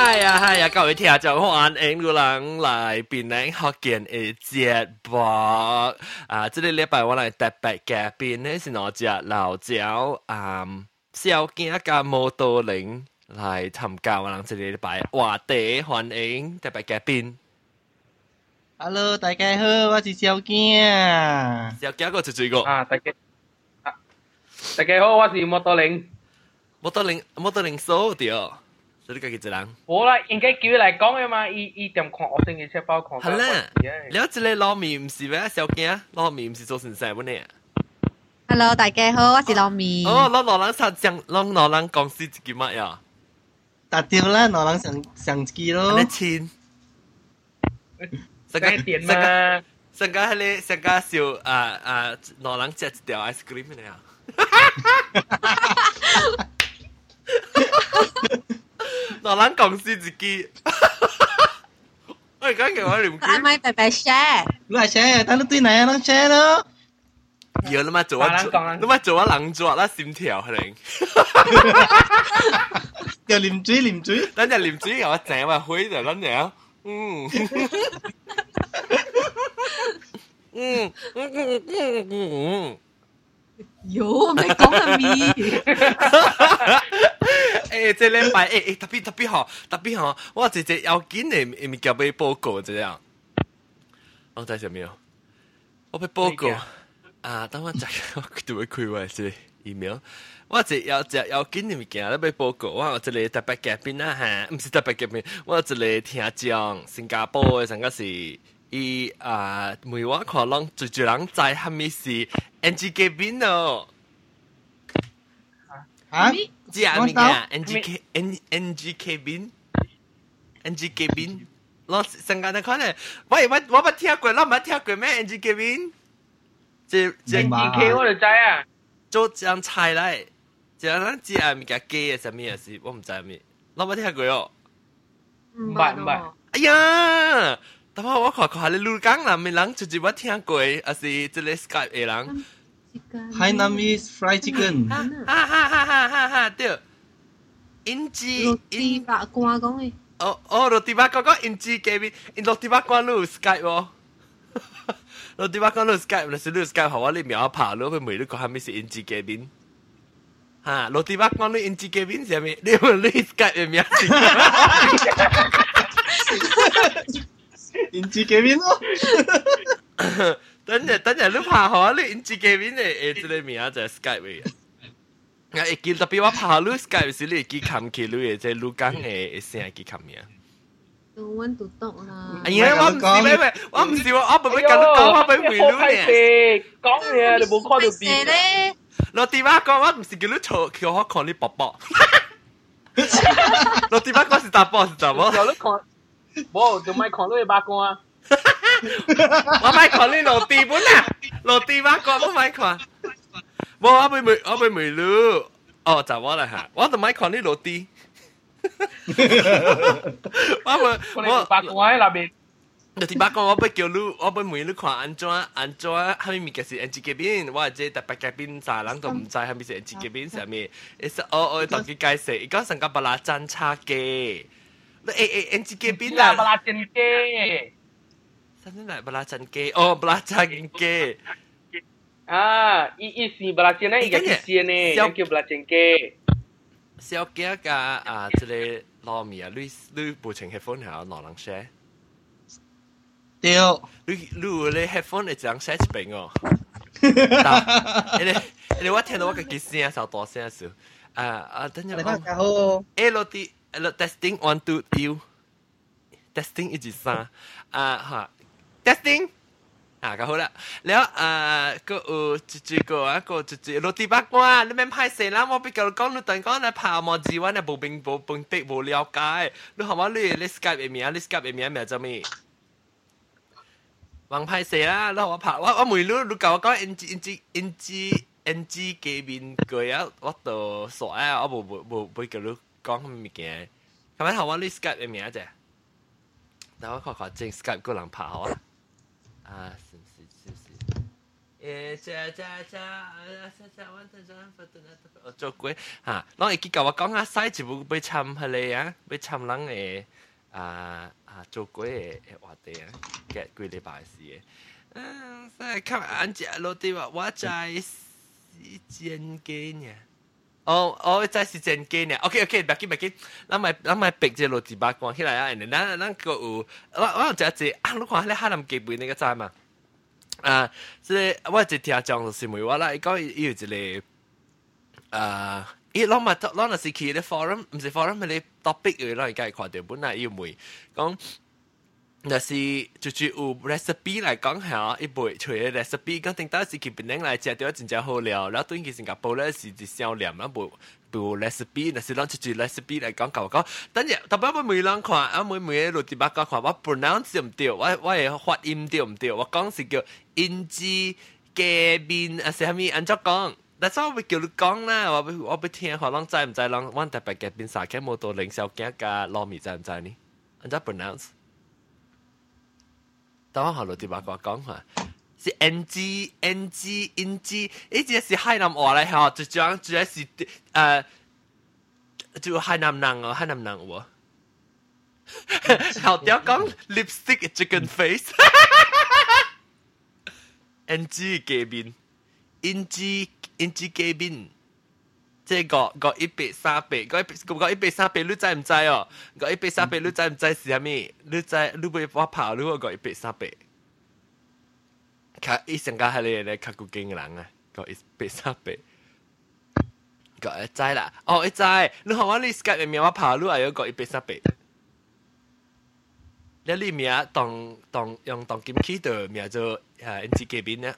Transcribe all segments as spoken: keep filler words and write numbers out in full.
嗨呀嗨呀，各位聽眾歡迎有人來邊領學見嘅節目啊！這個禮拜我來特別嘉賓呢是我隻老鳥啊，小囝甲摩多玲來參加我哋這個禮拜話題，歡迎特別嘉賓。 Hello， 大家好，我是小囝。 小囝個就最個啊，大家啊，大家好，我是摩多玲。 摩多玲，摩多玲數對。所以你家己一人。 冇啦，應該叫佢嚟講嘅嘛，伊伊點看學生嘅車包看。 係啦，了這個糯米唔是咩？小囝，糯米唔是做成啥本呢 ？Hello， 大家好，我是糯米。 哦，咱兩人實講，咱兩人講是一句乜呀？ 打掉啦，兩人上上一句咯。 你親。 成個點嘛？ 成個係你成個笑啊啊！兩人食一條 ice cream 嚟啊！兩人講是一句。我而家叫我念句。 係咪白白 share？ 你嚟 share，等你對哪樣 share 咯？ 要你咪做啊！你咪做啊！人做啦心跳可能。 又啉水啉水， 等陣啉水我整埋灰就撚樣。嗯。嗯嗯嗯嗯嗯。 喲，咪講下咪。 誒，這禮拜誒誒特別特別好，特別好，我直接要緊嘅物件俾報告這樣。我睇上面，我俾報告啊！等我一下，我都會開我這 email。我直要直要緊嘅物件咧俾報告。我有一個特別嘉賓啦嚇，唔是特別嘉賓，我有一個聽眾新加坡嘅，成個是。伊啊，每晚可能最最人知係咪是 N G 嘉賓哦？ 啊？ 知啊？咩啊 ？N G K N N G 嘉賓 ，N G 嘉賓，我成日都可能，喂我我冇聽過，我冇聽過咩 N G 嘉賓？即即 N G K 我就知啊， 做張菜嚟，即係咱知啊，咪叫雞啊，什麼啊是，我唔知咩，我冇聽過哦。 唔係唔係， 哎呀！但係我看看你錄講啦，咪人就只我聽過，還是這個 Skype 嘅人。 Hi name is fried chicken。 哈哈哈哈哈哈對。印記落地白瓜講嘅。 哦哦，落地白瓜講印記嘅邊，因落地白瓜錄 Skype 喎。落地白瓜錄 Skype，但是錄 Skype 好我你秒拍咯，佢每日講係咪是印記嘅邊？哈，落地白瓜錄印記嘅邊係咪？你問你 Skype 嘅名字？ 印記嘅邊咯。 等陣等陣，你拍好你印記嘅邊嘅誒，這個名就係 Skype 嘅。我會記特別我拍你 Skype 時，你會記冚起你嘅即係錄講嘅聲會記冚名。 都揾到讀啦。 哎呀，我唔是咩咩，我唔是我，我唔係咁講，我俾回你嘅。講嘢你冇看到邊咧？ 落地巴講，我唔是叫你坐，叫我看你伯伯。落地巴講是大波是大波。 有你看。冇，就咪看你八卦啊！ 我咪看你落地本啊，落地八卦我咪看。冇，我俾梅，我俾梅魯。哦，就我啦嚇，我就咪看你落地。我咪我八卦喺那邊。 落地八卦我俾叫你，我俾梅魯看安怎安怎，係咪物件是 N G 嘉賓？我係即特別嘉賓，啥人都唔知係咪是 N G 嘉賓上面。係我我同佢解釋，而家成個巴拉真差嘅。誒誒 N G 嘉賓啊！ 巴拉真嘅， 真真係巴拉真嘅，哦，巴拉真嘅。 啊，伊伊是巴拉真咧，伊個意思呢，叫巴拉真嘅。 小囝個啊，即個糯米啊，你你部程 headphone 係有兩人 share？ 對。 你你有你 headphone 係一人 share 一邊哦。但，你你我聽到我個機聲稍大聲少。啊啊，等陣。 大家好。 L D。testing one two you testing 一二三啊哈 testing 啊咁好啦，แล้ว啊ก็เออจู่ๆก็อ่ะก็จู่ๆรถที่บักว่าแล้วมันพายเสร็จแล้วมันไปกับก้อนนู่นตอนก้อนน่ะพามอจีว่าน่ะบ่เป็นบ่เป็นเป๊ะบ่了解แล้วหาว่าเลย let's Skype เอเมีย let's Skype เอเมียแม่จะมีวางพายเสร็จแล้วแล้วว่าพาว่าว่าไม่รู้รู้กับว่าก็ NG NG NG NG 嘅面佢啊我都傻啊我冇冇冇冇叫你講乜物件，咁樣頭我呢 Skype 嘅名啫，但我確確正 Skype 個人拍好啊，啊是是是是誒，啫啫啫，啫啫，我真真不得了，做鬼嚇！我會記教我講下，西就會被參下嚟啊，被參人誒啊啊做鬼誒話題啊，嘅幾禮拜事嘅。嗯，所以看安只落地話，我在是真嘅呢。哦哦，真係真嘅呢。OK OK，別緊別緊，咱咪咱咪逼隻落地把關起來啊！然後咱咱個有，我我有隻隻啊，你看迄個海南雞背你個知嘛？啊，即係我一聽講就是咪話啦，伊講伊有一個啊，伊攞咪攞那是去咧 forum， 唔是 forum 係咧 topic 嘅，攞而家看到本來伊咪講，那是就就有 recipe 嚟講下，伊背除嘅 recipe，講頂到是佢本嚟食到真正好料，然後對佢新加坡咧是一小念啦，無。部 recipe， 那是攞住住 recipe 嚟講講講，等陣特別我每人看，啊每每個落地巴講看，我 pronounce 對唔對？我我嘅發音對唔對？我講是叫印支嘅面啊，是蝦米？按照講，但係我會叫你講啦，我我要聽，可能知唔知？人我特別嘅邊三間冇到零小間嘅糯米知唔知呢？按照 pronounce， 等我學落地巴講講下。是 N G N G N G， 呢隻是海南話嚟嚇，就講就係是誒，就海南人哦，海南人喎。後條講 lipstick chicken face，N G 嘅面 ，N G N G 嘅面，即係個個一百三百，個個一百三百，你知唔知哦？個一百三百，你知唔知是咩？你知你會我跑你個一百三百。卡伊上家係你咧，卡古勁人啊，個一百三百，個一知啦，哦一知，你看我你 Skype 嘅名我跑路啊，有個一百三百，你你名當當用當金器的名做啊 N G 嗰邊啊，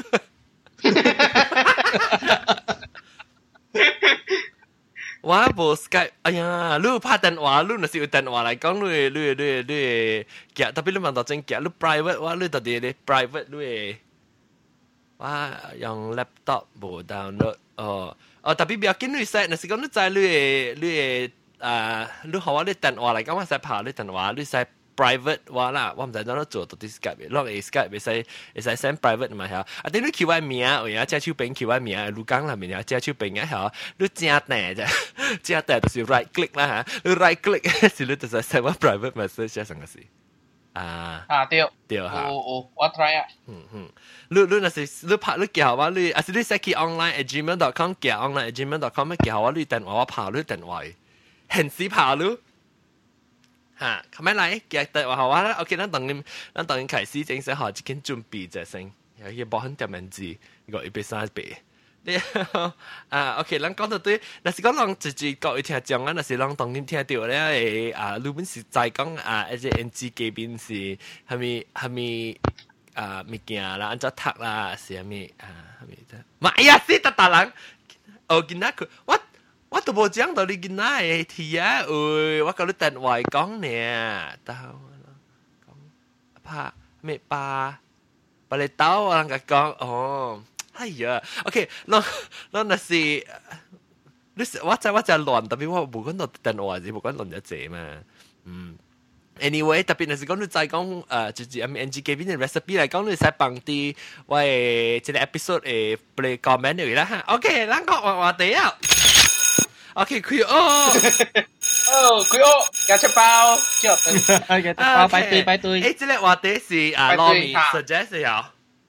我冇 Skype， 哎呀，你拍電話，你若是有電話嚟講，你你你你夾，特別你問到真夾，你 private 我你到底你 private 你，我用 laptop 冇 download， 哦哦，特別不要緊你使，若是講你在你你啊，你學我啲電話嚟講，我使拍你電話，你使 private 話啦，我唔知點樣做到啲 Skype，落嚟 Skype 會使會使 send private 嘛嚇，啊等你叫我名，我而家借手柄叫我名，盧江啦面啊借手柄啊嚇，你正定啫，正定就是 right click 啦嚇，你 right click 是你就使 send 我 private message 成個事，啊啊對對嚇， 有有我 try 啊， 嗯嗯，你你若是你拍你叫我你，啊是你使去 online at gmail dot com 叫 online at gmail dot com 叫我你電話我拍你電話，現時拍你。嚇，咁樣嚟，記得話好啊啦。OK，咱當然，咱當然開始正式學，已經準備咗先，有啲冇很點文字，個一百三十八。你啊 ，OK，咱講到對，但是講人直接各位聽眾啊，但是人當然聽到咧，誒啊，你本是在講啊，一隻 N G 嗰邊是係咪係咪啊物件啦，按照讀啦，是係咪啊係咪啫？媽呀，死得大人，哦，見到佢，我。我都冇講到你見哪嘅題啊！誒，我講你電話講呢，到講怕咩巴巴你到我人家講哦，哎呀 ，OK， 那那那是你我知我就亂，特別我冇講到電話字，冇講亂咗字嘛，嗯。Anyway， 特別係講你再講誒，就是 M N G 嗰邊嘅 recipe 嚟講，你使幫啲喂，即係 episode 誒 play comment 嚟啦嚇。OK，咱講話話題啊。OK， 佢哦， 哦，佢哦，有出包，之後嘅包擺對擺對。 誒，即係話題是啊，糯米 suggest 有，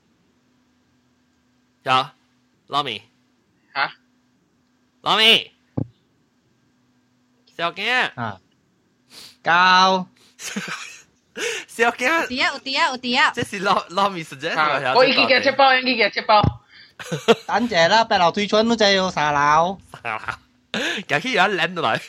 有糯米嚇， 糯米，小驚啊，膠， 小驚， 有啲啊，有啲啊，有啲啊。 這是糯糯米 suggest 我已經嘅出包，已經嘅出包。 等陣啦，白樓推春都真係要沙樓。 假期有一攬落嚟，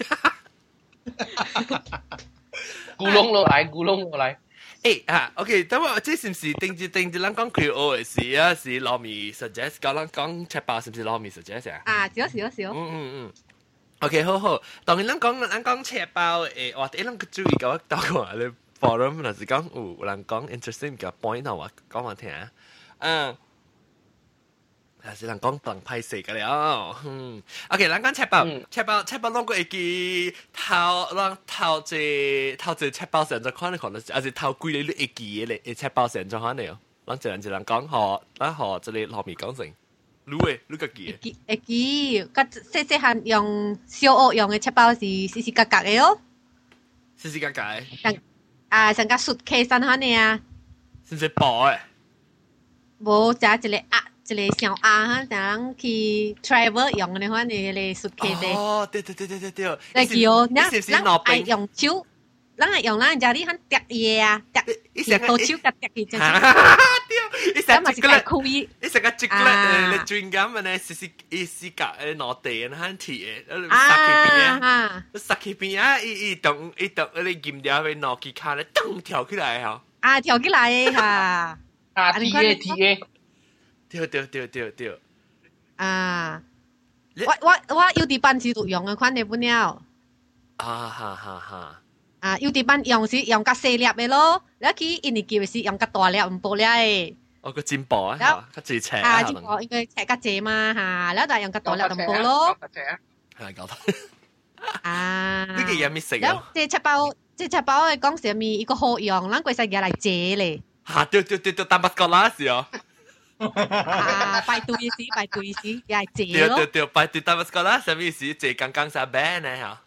咕窿落嚟，咕窿落嚟。 誒啊 ，OK， 等我即是唔是定住定住，咱講 Q O 嘅事啊，是糯米 suggest，講咱講赤包是唔是糯米 suggest 啊？ 啊，少少少。 嗯嗯嗯。OK， 好好。當然，咱講咱講赤包誒，或者咱個注意個到個你 forum， 若是講有人講 interesting 嘅 point 啊，我講我聽啊。嗯。啊，是人講當歹勢嘅了，嗯，OK，咱講赤包，赤包，赤包，攏個會記頭，咱頭一頭一赤包成咗看你可能，還是頭幾個你會記嘅咧？赤包成咗看你哦， 咱一人一人講，嗬，咱嗬，這裡糯米講成，滷誒，滷個記會記會記，個細細漢用小學用嘅切包是絲絲格格嘅哦， 絲絲格格嘅， 像啊像個 suitcase 咁樣啊， 是唔是薄誒？ 無就一個壓一個小壓哈，等去 travel 用嘅款嘅個 suitcase。 哦，對對對對對對， 嚟記哦，咱是是咱愛糯冰。 用手。咱係用咱家啲很疊嘢啊，疊到手夾疊嘅，就是。 對，一成咁咪是解開。 一成個朱古力誒，你轉咁嘅咧，是是是是夾誒攞地嘅，很鐵嘅， 啊塞起邊啊，塞起邊啊，一一動一動，你劍掉去攞機卡咧，噔跳起來嗬。 啊，跳起來嚇。 啊，T A T A。 對對對對對。 啊，我我我有啲班時度用嘅款嘅本了。 啊哈哈哈。 啊，有啲班用是用較細粒嘅咯，你去印尼叫是用較大粒唔薄粒嘅。 哦，個尖薄啊，較自斜啊，尖薄應該斜較斜嘛嚇，然後但係用較大粒唔薄咯。 係搞到。 啊， 呢個嘢咩食啊？即係七包，即係七包嘅講是咪一個好用，咱貴世嘢嚟借咧。 嚇！對對對對，但不過啦是哦。 啊，拜對時拜對時又係借咯。 對對對，拜對但不過啦，什麼意思？借剛剛曬病呢嚇。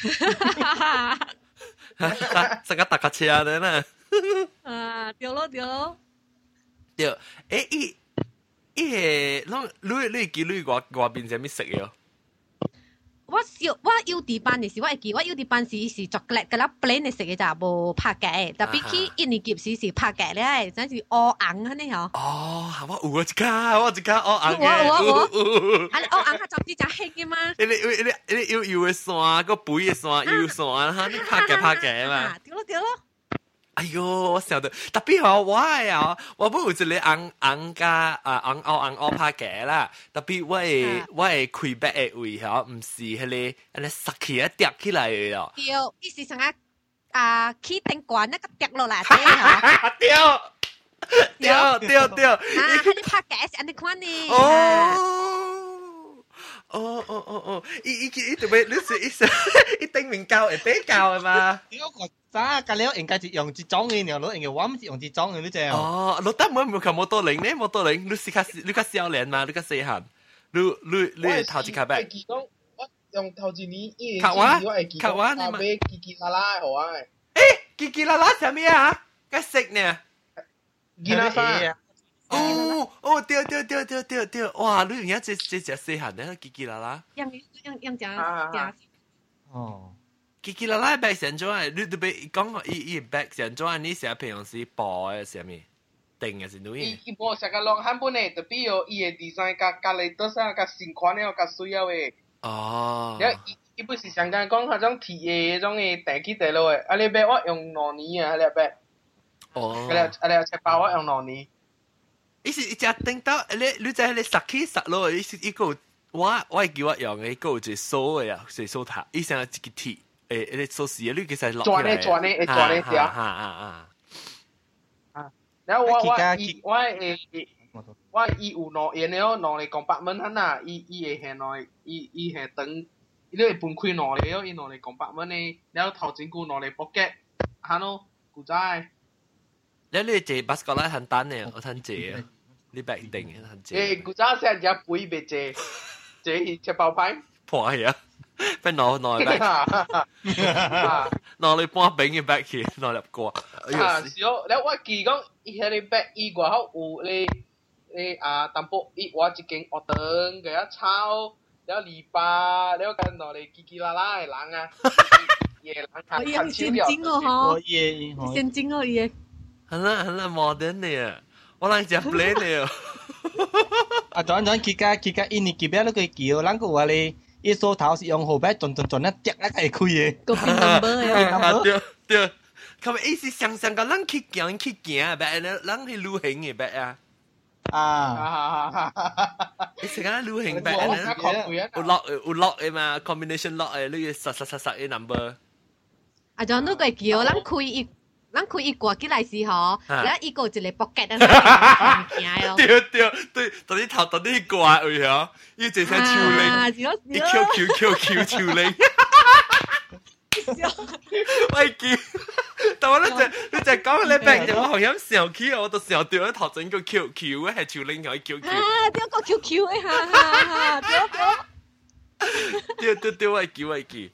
成個大架車咧啦。 啊，對咯對咯。 對，誒伊伊係，啷你你記你外外邊係咩食嘅？ 我小我有啲班嘅時，我會記我有啲班時是 chocolate 嘅啦 plain 嘅食嘅就無拍嘅，特別去印尼夾時是拍嘅咧，真是烏紅嗰啲嗬。 哦，我有啊一家，我一家烏紅嘅。 我我我，啊你烏紅佢總之就黑嘅嘛。 你你你你要要嘅線，個背嘅線，要線，嚇你拍嘅拍嘅嘛。 對咯對咯。 哎喲，我想到特別好，我係啊，我不有一個紅紅加啊紅紅紅紅拍嘅啦，特別我係我係開白嘅位嗬，唔是迄個安尼塞起一疊起來嘅咯。 對，伊是成個啊起頂管那個跌落來嘅嗬。 對對對對。啊， 你拍嘅是安尼款呢。 哦。哦哦哦哦，伊伊伊特別，你是伊是伊頂面教會比較嘅嘛？ 咋？隔了應該是用一種嘅，然後應該我唔是用一種嘅，你知啊？ 哦，你得冇冇靠摩托鈴呢？摩托鈴，你是較你較少年嘛？你較細漢，你你你頭一卡白？ 我我用頭一年一卡哇我會記卡哇你嘛？買叽叽啦啦好啊！ 誒，叽叽啦啦係咩啊？該食呢？ 吉拉沙。 哦哦，對對對對對對，哇！你而家這這隻細漢咧，叽叽啦啦。 用用用正正。 哦。 叽叽啦啦白成咗啊！你特別講伊伊白成咗啊！你成日平常時播嘅係咩？定嘅是女嘅。 伊播成個浪漢本嚟，特別有伊嘅 design 加加嚟多少加新款嘅加水啊嘅。 哦。 然後伊伊不是上間講嗰種鐵嘅嗰種嘅地基地咯嘅，啊你白我用糯米啊，你白。 哦。 啊你啊你赤包我用糯米。 伊是一隻叮到你你在你實起實咯，伊是一個我我係叫我用嘅一個就掃嘅啊，就掃塔，伊成一個鐵。誒，你做事啊？你其實落轉咧轉咧，誒轉咧啲啊！ 啊啊啊！然後我我伊我誒我伊有攞嘢了，攞嚟講八蚊ਹਨ啊！伊伊會係攞伊伊係等，伊都會分開攞嚟咯，伊攞嚟講八蚊咧，然後頭前股攞嚟搏嘅，嚇咯，古仔。 你你借巴斯克拉很單嘅，我睇借啊！你白定嘅很借。 誒，古仔成日背別借，借隻包牌。 破係啊！俾攞攞嚟 back， 攞你半餅嘅 back 去攞入過。 啊，少，你我記講，伊喺你 back 伊個口有你你啊，淡薄伊我一間學堂嘅一炒，了籬笆，了跟攞嚟嘰嘰啦啦嘅人啊，夜人看看超了。 我耶， 先進哦耶。 係啦係啦，modern 嘅啊，我諗只 play 嚟啊。 啊，轉轉佢家佢家印尼嗰邊都佢叫，啷個話你？一梳頭是用後背轉轉轉一隻咧係開嘅， 個 pin number 啊，對對，佢咪意思上上個人去行去行啊，白人人去旅行嘅白啊， 啊， 你成日旅行白人，有 lock 有 lock 嘅嘛 ，combination lock 嘅，你要實實實實嘅 number。 啊，仲都個叫，咱開一。咱開一掛起來時候，然後一個一個 pocket 啊， 對對對，等你頭等你掛位嗬，要直成超靈，一 Q Q Q Q 超靈，喂叫但我咧就你就講你病，我好像想起我都想到咧頭前個 Q Q 咧係潮領海 Q Q。 啊，點個 Q Q 誒？哈哈哈！點個？ 對對對，我記我記。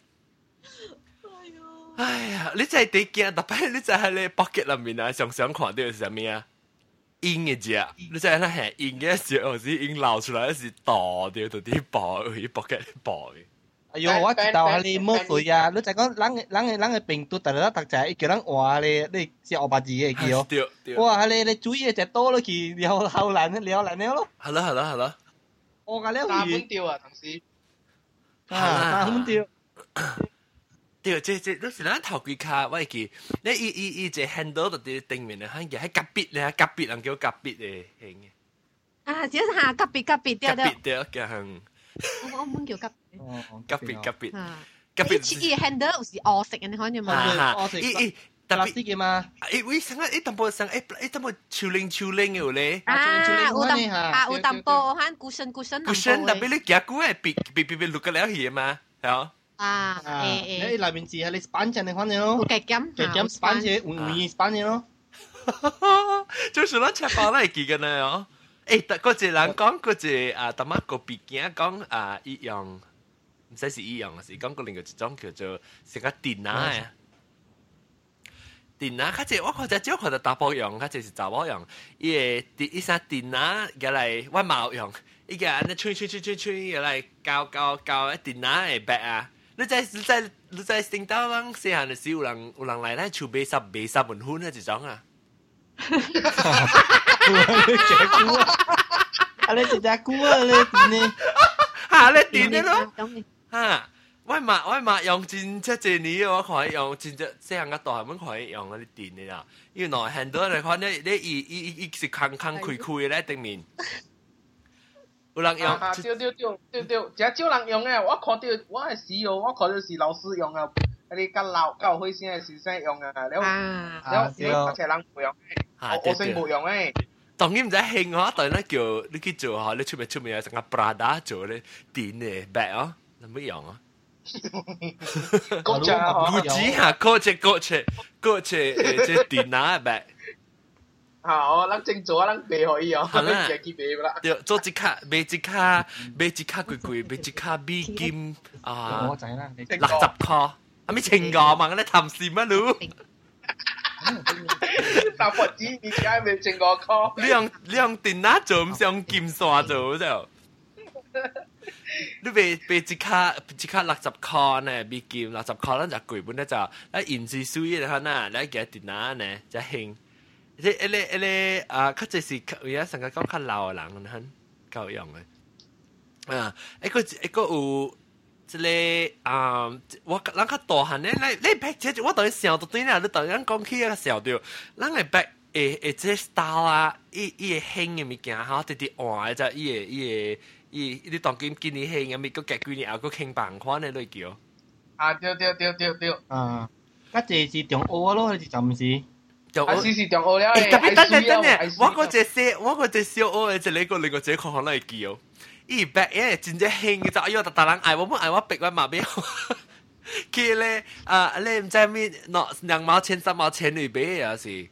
哎呀，你真係地驚，特別你就喺你 pocket 裏面啊，常常看到係什麼啊？煙嘅隻，你真係咧係煙嘅時候，是煙流出來是倒掉到啲薄，去 pocket 薄嘅。 哎呦，我知道啊，你冇水啊！你就講，咱嘅咱嘅咱嘅病毒，特特特就係叫咱話你你是學白字嘅叫。 對對。 哇，你你注意就多咗去，了後來了來了咯。 係咯係咯係咯。 我個了打本掉啊，同時。 啊，打本掉。 對，即即都是咱頭幾卡，我記，你伊伊伊只 handle 到啲頂面咧，喺嘅喺夾筆咧，夾筆人叫夾筆嘅型嘅。 啊，只係下夾筆夾筆對對。 夾筆對嘅行。 我我唔叫夾。 夾筆夾筆。 夾筆。似伊 handle 有時惡食嘅，你看見冇？ 惡食。 伊伊特別啲嘅嘛。 誒，喂，成日一淡薄成誒誒淡薄超靈超靈嘅咧。 啊，有淡啊，有淡薄，看古身古身。 古身，特別你夾古係別別別別錄嘅了嘢嘛，係啊。 啊，誒誒， 你裏面字係你 span 嘅，你看見咯？ 嘅減， 嘅減 span 嘅，會會 span 嘅咯。 就是咱赤包嚟記嘅呢哦。誒，但嗰隻人講嗰隻啊，特乜個別件講啊一樣，唔使是一樣，是講個另外一種叫做成個電拿嘅。電拿，佢隻我覺得只看到大波樣，佢隻是查某樣，伊個電伊啥電拿嘅嚟我冇用，伊個安尼吹吹吹吹吹嘅嚟教教教一電拿嘅白啊！你在你在你在聖島人細漢嘅時有人有人嚟咧，厝買十買十門款嗰一種啊！ 你隻菇啊！啊你隻隻菇啊！你電呢？ 嚇你電呢咯？嚇！我嘛我嘛用真即係年我可以用真即細漢嘅大漢可以用嗰啲電嘅啦，因為內很多你看你你伊伊伊是空空開開咧頂面。有人用， 啊對對對對對，真少人用誒，我看到我係試哦，我看到是老師用啊，嗰啲教老教會先係先生用啊，了了了，而且人唔用，我我先冇用誒。 當然唔使興我，但係咧叫你去做嚇，你出面出面有成個 Prada 做咧電嘅 bag 哦，你唔用啊？ 國際啊 ，Gucci 嚇，國際國際國際誒即電拿 bag。 好，咱正做啊，咱賣可以哦，咱自己賣啦。 對，做一卡賣一卡賣一卡貴貴，賣一卡美金啊， 我知啦， 六十塊，係咪千五萬咧？談事乜路？ 大佛子，你解賣千五塊？ 你用你用電拿做，唔是用金刷做就。你賣賣一卡一卡六十塊呢？美金六十塊，咱就貴本咧就，咱銀紙水嘅看呐，咱嘅電拿呢就興。即係咧咧啊，佢就是而家成日講較老嘅人很夠用嘅。啊，一個一個有即係啊，我咱較大漢咧，你你白即我當然想到對啦，你當然講起個想到，咱嘅白誒誒即 style 啊，伊伊個興嘅物件嚇，直直換就伊個伊個伊你當今今年興嘅咪個隔幾年後個興版款嘅類叫。 啊，對對對對對。 啊，嗰隻是中澳咯，還是就唔是？ 啊，是是中澳了。 誒，特別等陣等陣，我嗰隻小，我嗰隻小澳嘅，就你個另外隻看看嚟叫。伊白誒，真正興嘅就哎呦，大人愛我，唔愛我逼我嘛邊。佢咧啊，你唔知咩？喏，兩毛錢、三毛錢嚟買啊是。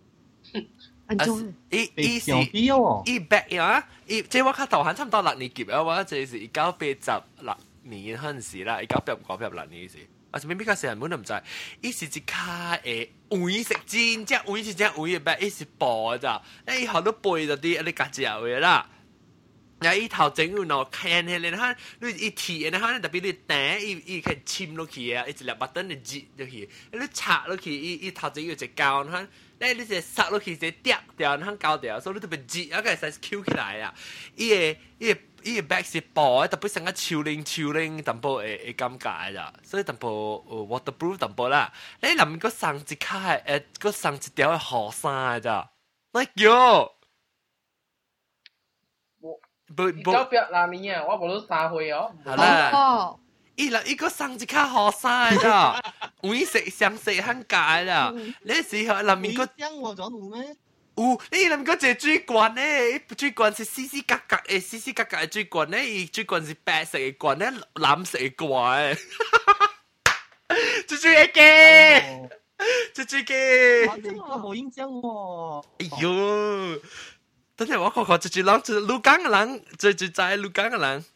伊伊是伊白啊，伊即我較大漢差唔多六年級啊，我即是一九八十六年嗰陣時啦，一九八五八六年時。啊！咩比較成日本都唔知，伊是一卡誒黃色真正黃是真黃嘅白，伊是薄嘅咋？誒，伊好多背咗啲，你夾住嘅啦。然後伊頭前有喏看起嚟，睇你伊貼，你睇特別你頂，伊伊可以침落去啊，伊一粒白燈嚟擠落去，你插落去，伊伊頭前有一膠，睇，你你就塞落去，就掉掉，你睇膠掉，所以你特別擠，啊個使 Q 起來啊，伊個伊個。伊個 bag 是薄嘅，特別成個超靈超靈，淡薄會會尷尬咋，所以淡薄 waterproof 淡薄啦。你裡面個送一卡係誒，個送一條係荷衫咋，我叫。 我一九八六年啊，我無都三歲哦。 係啦，伊啦伊個送一卡荷衫咋，黃色相色很假啦。你時候裡面個。 我咗路咩？ 有，你諗嗰隻水罐咧，水罐是絲絲格格嘅，絲絲格格嘅水罐咧，伊水罐是白色嘅罐咧，藍色嘅罐，最最嘅， 这这个， 我冇印象喎。 哎呦，等下我看看这只人，这鹿港嘅人，这只在鹿港嘅人，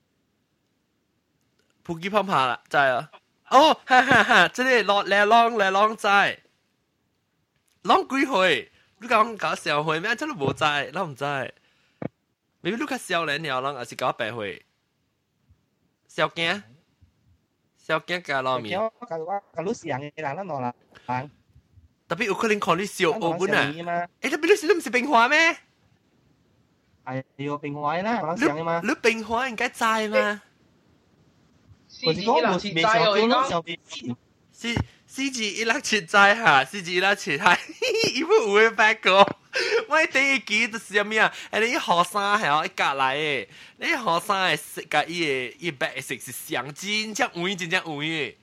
普吉泡泡啦，在啊。哦，哈哈哈，这里落嚟浪嚟浪在，浪幾歲？你講搞小歲咩？真係冇在，我唔在。你你較少年了，人還是搞八歲？小驚，小驚加糯米。 小驚，搞我搞你上嘅人啦，喏啦，人。 特別有可能看你小澳門啊！誒，特別你你唔是冰華咩？ 係要冰華啦，我上嘅嘛。 你冰華應該在嘛？ 我是講我是未上到咯，上邊。 是四字一粒切在嚇，四字一粒切係，伊不有嘅八個。我第一期就是啥物啊？誒，你學生係哦，一隔嚟嘅，你學生係食個伊嘅伊白食是上真正有，真正有嘅。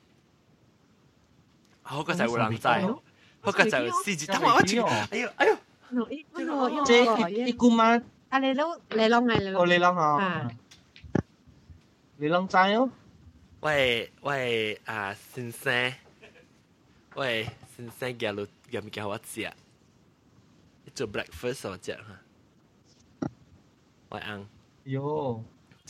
好個就有人知，好個就四字。等我一哎呦哎呦， 即係一姑媽。 啊，你攏你攏係你攏。 哦，你攏哦。你攏知哦。 喂喂啊，先生，喂先生，叫你叫唔叫我食？做 breakfast 我食哈。喂安。 喲。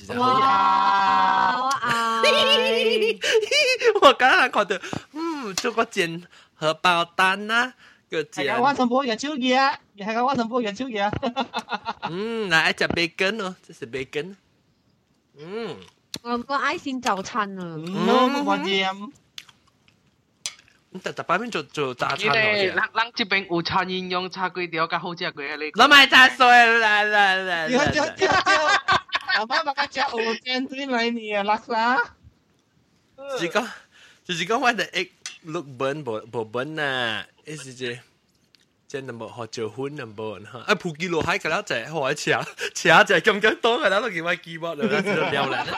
哇！我愛。 我剛剛看到，嗯，做個煎荷包蛋啦，個煎。 係啊，我全部人手嘢，係啊，我全部人手嘢。 嗯，來一隻 bacon 哦，這是 bacon。嗯。 我個愛心早餐啊！ 嗯，我掂。 特特擺邊做做早餐咯？你咱咱這邊有餐飲用叉粿條，較好食過你。 我買叉碎啦啦啦！ 有有有有，阿媽把個食有煎對來你啊，拉沙。 就是講，就是講我哋egg look burn 無無 burn 啊，意思就。真係冇學做款咁噃嚇，啊普吉路喺嗰粒就係我請請就係咁咁多嘅啦，都叫我記喎，兩隻撩嚟。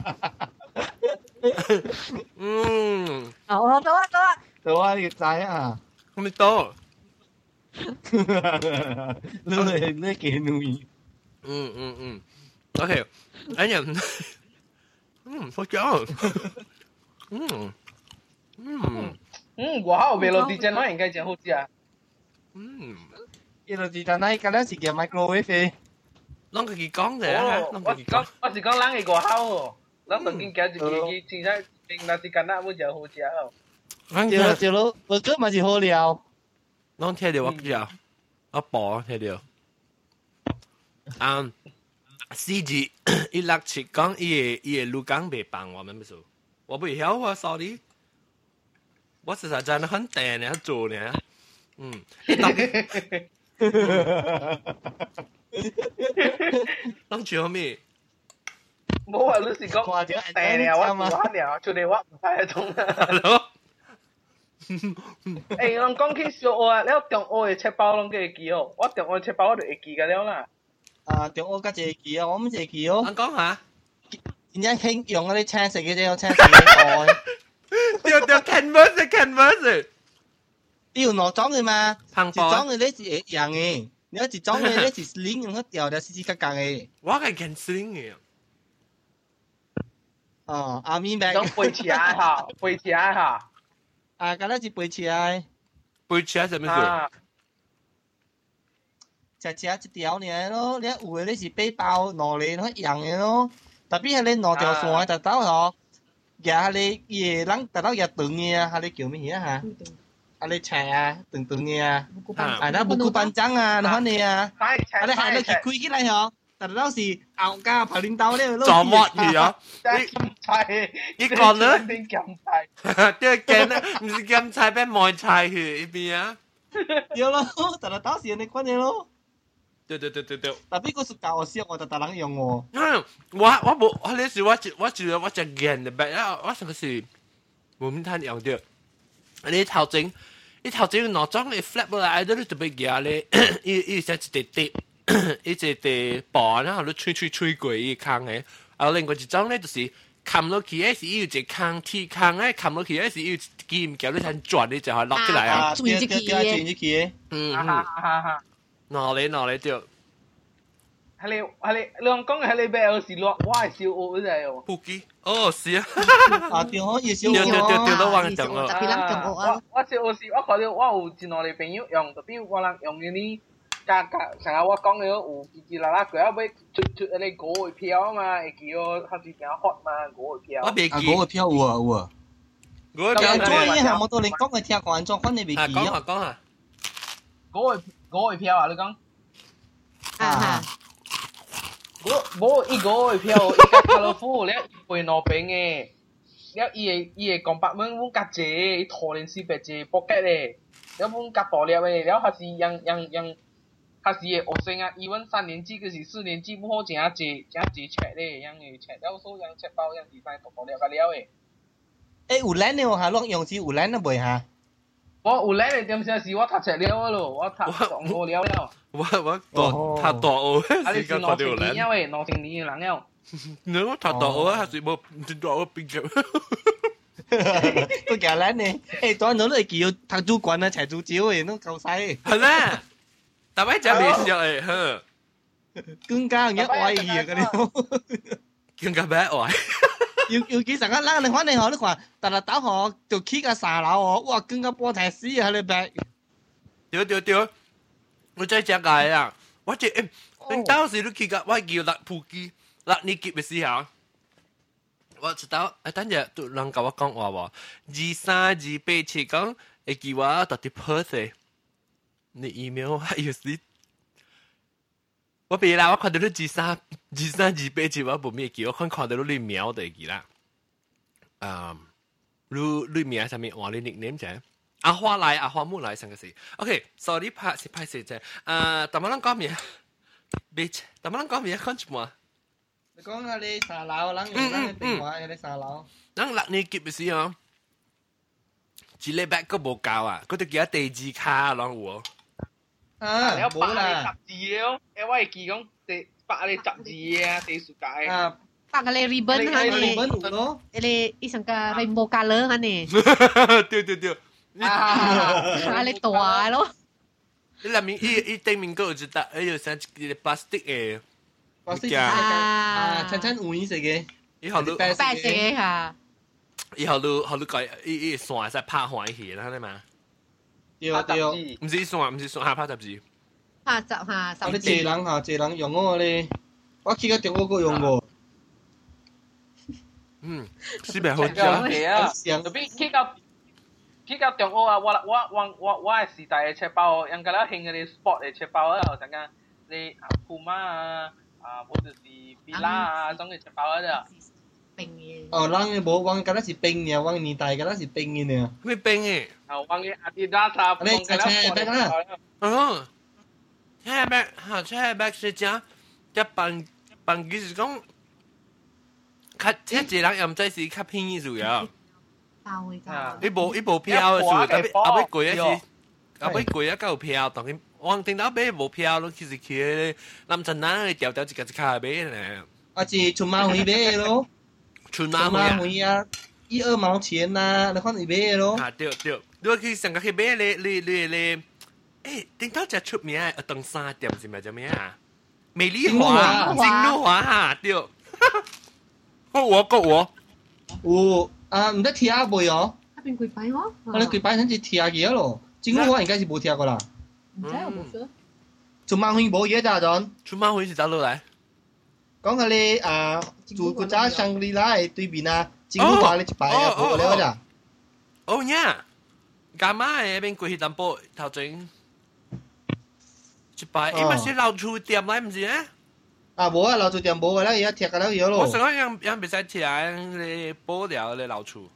嗯， 好啊，到啊，到啊， 到啊，你知啊？ 咁咪多。 你你你幾女？ 嗯嗯嗯 ，OK， 哎呀，嗯，好講，嗯嗯嗯，我好味咯，啲真係應該真好食啊。 嗯， 伊就是但係嗰陣時叫 microwave 嘅， 啷個佢講嘅啊？ 我講我是講啷個外口哦，啷個見叫一個佢真係平那是干那冇就好食哦。 對咯對咯，我覺得咪是好料。 啷聽到我講，我播聽到。嗯，四字一六七講伊個伊個鹿港未幫我們不是，我不曉啊 ，sorry， 我實在真係很淡呢，做呢。嗯，諗住後面， 冇話你是講訂了，我唔玩了，出嚟我唔睇得通啦。誒，我講起小學啊，你中學嘅冊包攏會記哦，我中學冊包我就會記㗎了啦。 啊，中學嗰隻記啊，我唔隻記哦。 我講下， 點解興用嗰啲青色嘅啫，用青色嘅袋。 掉掉 canvas canvas。 掉攞裝嘅嘛， 一裝嘅咧是一樣嘅，你一裝嘅咧是 sling 用一條就絲絲格格嘅。 我係見 sling 嘅。 哦，阿咪白。 咁背起來哈，背起來哈。 啊，嗰啲是背起來。 背起來係咩事？ 只只一條呢咯，你有嘅咧是背包攞嚟一樣嘅咯，特別係你攞條線特登嗬，夾你嘢啷特登夾斷嘅啊，係你叫咩嘢啊？啊你斜啊，斷斷嘅啊，啊那buku panjang啊，那呢啊，啊你係你開起來嗬，但係當時牛家排練刀咧， 做乜嘢啊？ 鹹菜， 一個咧， 啲鹹菜， 啲鏡咧，唔是鹹菜，俾梅菜去呢邊啊？ 有咯，但係當時你講嘢咯。 對對對對對。 但係嗰時教我識，我就特登用喎。 嗯，我我冇，我那時我只我只我只鏡嘅白啊，我成個是冇咩睇用到。你頭前，你頭前攞裝你 flap 落來，都你特別夾咧，伊伊只一碟碟，伊一碟薄，然後你吹吹吹過伊坑嘅，然後另外一種咧就是冚落去，係伊有一坑鐵坑咧，冚落去係伊有劍夾你先轉，你就係落起來啊！ 轉一期嘅，轉一期嘅， 嗯哈哈哈。 攞嚟攞嚟掉， 係你係你兩講係你俾有時落，我係小學嗰陣喎。 布基，哦是啊， 啊對哦，要小對學對對對，都忘特咗啊。 別諗中學啊。 我我小學時我看到我有真我哋朋友用，特別我人用嗰啲加加，成日我講嘅有嘰嘰啦啦，佢一尾出出嗰啲果會飄啊嘛，會叫我開始變 hot 嘛，果會飄。 我未啊， 記， 嗰個票有啊有啊。 我但係未做嘢係冇到你講嘅聽慣咗，反你未記啊，講下啊。 講下， 果會果會飄啊！你講。 啊我我一個會飄，一個卡洛夫，你一杯攞餅嘅，你伊個伊個講白蚊碗夾姐，拖連四百隻波吉咧，你碗夾大粒嘅，然後還是樣樣樣，還是學生啊，伊阮三年級嗰時四年級唔好正啊濟正濟切咧，樣嘅切，了數樣切包樣二三大大粒個了嘅。 誒有懶嘅喎嚇，落用字有懶都袂嚇。 我有嚟嘅點先是我讀切了咯，我讀上過了了。 我我大他大學啊！你時間是兩成看到人， 年嘅喂，兩成年嘅人了。 你我他大學還是冇唔知大學畢業。 都幾懶呢？誒，當然都係叫讀主管啊，齊主招嘅都夠晒。 係啦，但係真係笑誒，呵， 更加一歪嘢嗰啲。 更加咩壞？ 要要幾成日啦？你看你學你看，但係打學就起個沙樓哦，哇，更加波太死啊！你白。 對對對，我真係解啊！我即誒，你當時都記得我叫六鋪機，六年級嘅時候，我知道誒，等陣都人甲我講話喎，二三二八七講會叫我到啲 Perth，你 email 還有時。我別啦，我看到你二三二三二八七，我冇咩記，我看看到你苗就記啦。啊，你你名上面話你 nickname 啫？阿花來阿花木來上個事。OK，sorry 拍是拍攝啫。啊，但係我講咩？bitch，但係我講咩？講什麼？ 你講下你沙樓，人用人嘅電話，你沙樓。 人六年級嘅時候，一禮拜佢冇教啊，佢就叫地址卡啷有。 啊， 你有冇百你啦。 十字嘅咯，誒我係記講第百你十字嘅地數界。 啊， 拍個你 ribbon 你嚇你本你， 有咯。 你一上個 rainbow color 嚇你， 對對對。 啊你大咯， 你入面伊伊對面嗰個就得，哎呦，成一個 plastic 嘅， 我識啊，親親換色嘅。 以後你白色嘅嚇， 以後你後你改伊伊線使拍壞去啦，你嘛？ 對對。 唔是線，唔是線，下拍雜誌。 拍十嚇十我哋濟人嚇，濟人用嗰個咧，我記得中國個用過。 嗯，是咪好講正？ 嘅啊，特別去到去到中國啊，我我我我我係時代嘅車包，人家咧興嗰啲 sport 嘅車包啊，陣間你Puma啊，啊或者是 Fila 啊，種嘅車包啊啫。 冰嘅。 哦，人冇講緊係冰嘅，講年代緊係冰嘅呢。 咩冰嘅？ 啊，往嘅 Adidas 啊， 你車車得啦。 哦，車白嚇，車白是講一辦辦幾時講，較車一人又唔知是較便宜數呀。 包嘅咋？ 一部一部票數，特別後尾貴一時，後尾貴一夠票，當然我聽到買無票咯，其實佢南鎮南調調一個一卡買咧。 啊，是春馬會買咯。 春馬會啊，一二毛錢啊，你看你買咯。 啊對對，你去上個去買你你你你，誒，聽到只出名誒登山店是咪叫咩啊？美麗華，金露華哈，對。個我個我。 有啊，唔得貼下背哦。 嗰邊貴擺嗬？ 我哋佢擺緊隻貼嘅咯，金露華應該是冇貼過啦。 唔知我冇說。 春馬會冇嘢咋陣？ 春馬會是走落嚟。 講下你啊，住個扎香格里拉對面啊，金露華你一排啊，冇了咋？ 哦呀，幹嘛誒？邊過去淡薄頭前一排，伊咪是老厝店嚟唔是咧？ 啊，冇啊，老厝店冇噶啦，而家貼噶啦嘢咯。 我想講樣樣別使貼，你保料你老厝。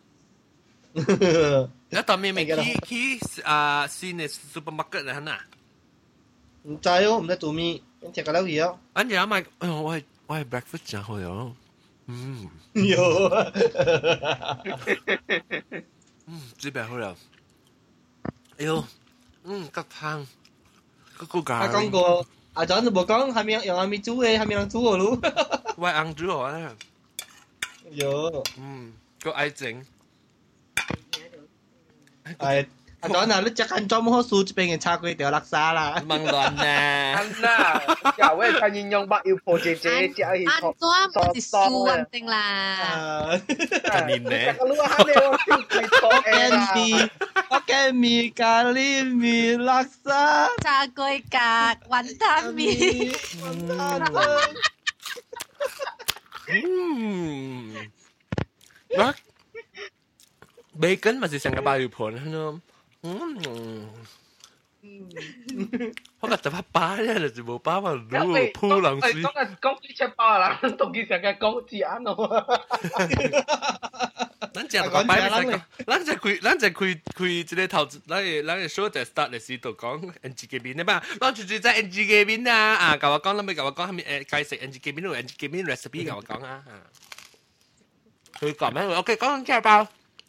你當面咪去去啊新嘅 supermarket 嚟嗱？ 唔知哦，唔知做咩，貼噶啦嘢哦。 跟住我咪，我係我係 breakfast 真好樣，嗯。 有。 嗯，煮餅好啦。哎呦，嗯，個湯，個個咖喱。 我講過，阿陣就冇講，係咪用阿咪煮嘅，係咪人煮嘅咯？ 我係硬煮我咧。 有。 嗯，個愛整。 係啊，當然你隻間裝好數一邊嘅叉龜條垃圾啦。 忙亂啊！ 安啦，呀，我睇應用白要破姐姐，只係安裝唔是數穩定啦。 啊， 近年咧， 我諗下你我先睇錯驚面，我驚面咖喱面垃圾。 炸龜格雲吞麵。 嗯，啊，bacon masih sangka bayu pun, no. Hmm. 我覺得怕巴咧，就冇巴嘛，攞鋪冷水。 講啊講幾隻包啦，同佢成日講字眼咯。 咱只個擺咪講，咱只開，咱只開開即個投資，咱嘅咱嘅 show 就 start 嘅時度講 N G 嘅面啊嘛，咱就就在 N G 嘅面啊，啊，教我講，咱咪教我講，係咪誒介紹 N G 嘅面同 N G 嘅面 recipe 教我講啊，佢講咩 ？OK， 講隻包。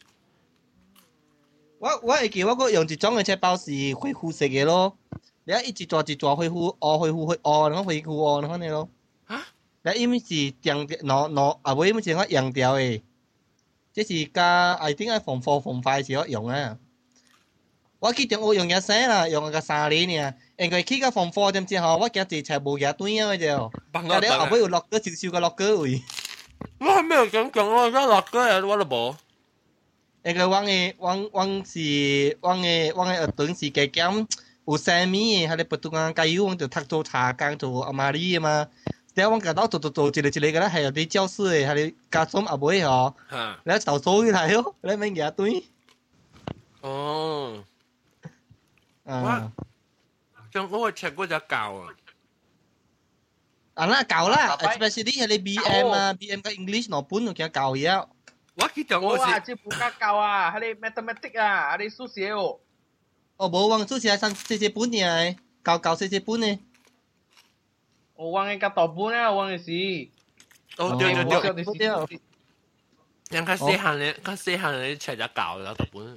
我我會記我個用一種嘅赤包是灰糊色嘅咯，你一一抓一抓灰糊，哦灰糊灰哦，然後灰糊哦，然後呢咯。 嚇？ 你因為是揚攞攞啊，唔因為是我揚掉嘅，即是加 I think 係防火防快時可用啊。我記得我用一聲啦，用個三年呢，因為起個防火點之後，我夾住齊冇夾堆啊啫。但係後尾有落個少少個落個位。 我係咩咁講？我而家落個嘢我都冇。 那個我嘅我我是我嘅我嘅學堂是加減有三米，佢哋不斷講加油，我就讀做茶工做阿媽哩嘛。然後我夾到做做做一個一個個咧，係有啲教師嘅，佢哋加鬆阿妹嗬，然後就做起來咯，你咪夾堆。 哦， 啊， 像我食嗰隻教啊， 啊那教啦 ，especially 係你 B M 啊 ，B M 個 English 攞本就叫教嘢。 我記得我我啊，即係家教啊，係你 mathematics 啊，係你數學哦。 哦，冇忘數學係上四四本嘅，教教四四本嘅。 我忘嘅教大本啊，我忘嘅是。 哦，對對對， 對對。 人家細漢咧，佢細漢咧食隻教有大本。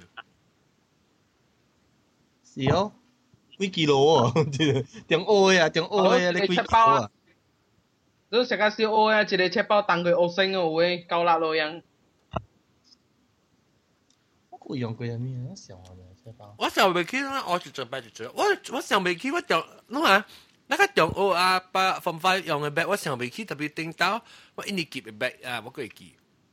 是哦，幾幾羅啊？點愛啊？點愛啊？你幾幾啊？ 都食下小愛啊，一個赤包當佢學生哦喂，夠辣咯樣。 我用過係咩啊？上下嘅赤包。 我上未起啦，我就做擺住做。我我上未起，我就諗下，那個用我啊把防快用嘅 bag，我上未起特別叮到，我一年記嘅 bag 啊，我個會記。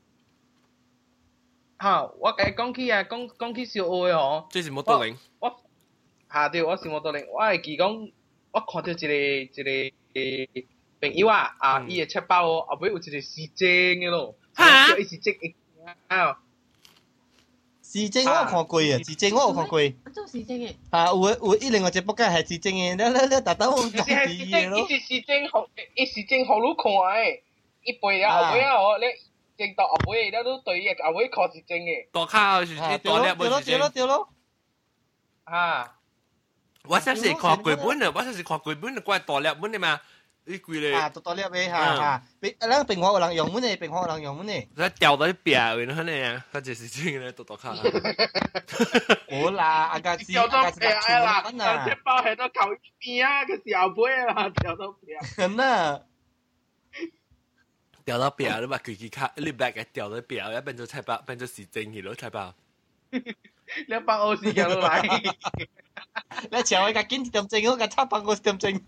嚇！我誒講起啊，講講起小愛嗬， 這是摩托鈴。 我下對，我是摩托鈴，我係記講，我看到一個一個朋友啊，啊，伊嘅赤包哦，後尾有一個時正嘅咯， 嚇！ 伊時正啊。 時正我有看過啊，時正我有看過。 做時正嘅。 啊，有有一另外一部梗係時正嘅，你你你特登講時正時正，伊是時正學，伊時正學你看誒，伊背了後尾啊，我你正到後尾，你都對伊後尾看時正嘅。 大卡是大粒冇時正。對咯對咯。 啊！ 我先是看繪本啊，我先是看繪本啊，怪大粒本嘅嘛。呢句咧， 啊，多多啲咩嚇嚇，俾嗱平我有人用乜嘢？平我有人用乜嘢？ 佢掉到啲表嘅，你睇你啊，佢就是真嘅咧，多多卡。 好啦，阿家姐， 掉到阿家姐啦， 全啊！ 隻包係都求邊啊，個時候杯啦，掉到表。 咁啊！ 掉到表你話佢佢卡，你 bag 嘅掉到表，一變咗菜包，變咗時正嘅咯，菜包。 你把我時間落嚟。 你朝我架堅點正，我架七百個點正。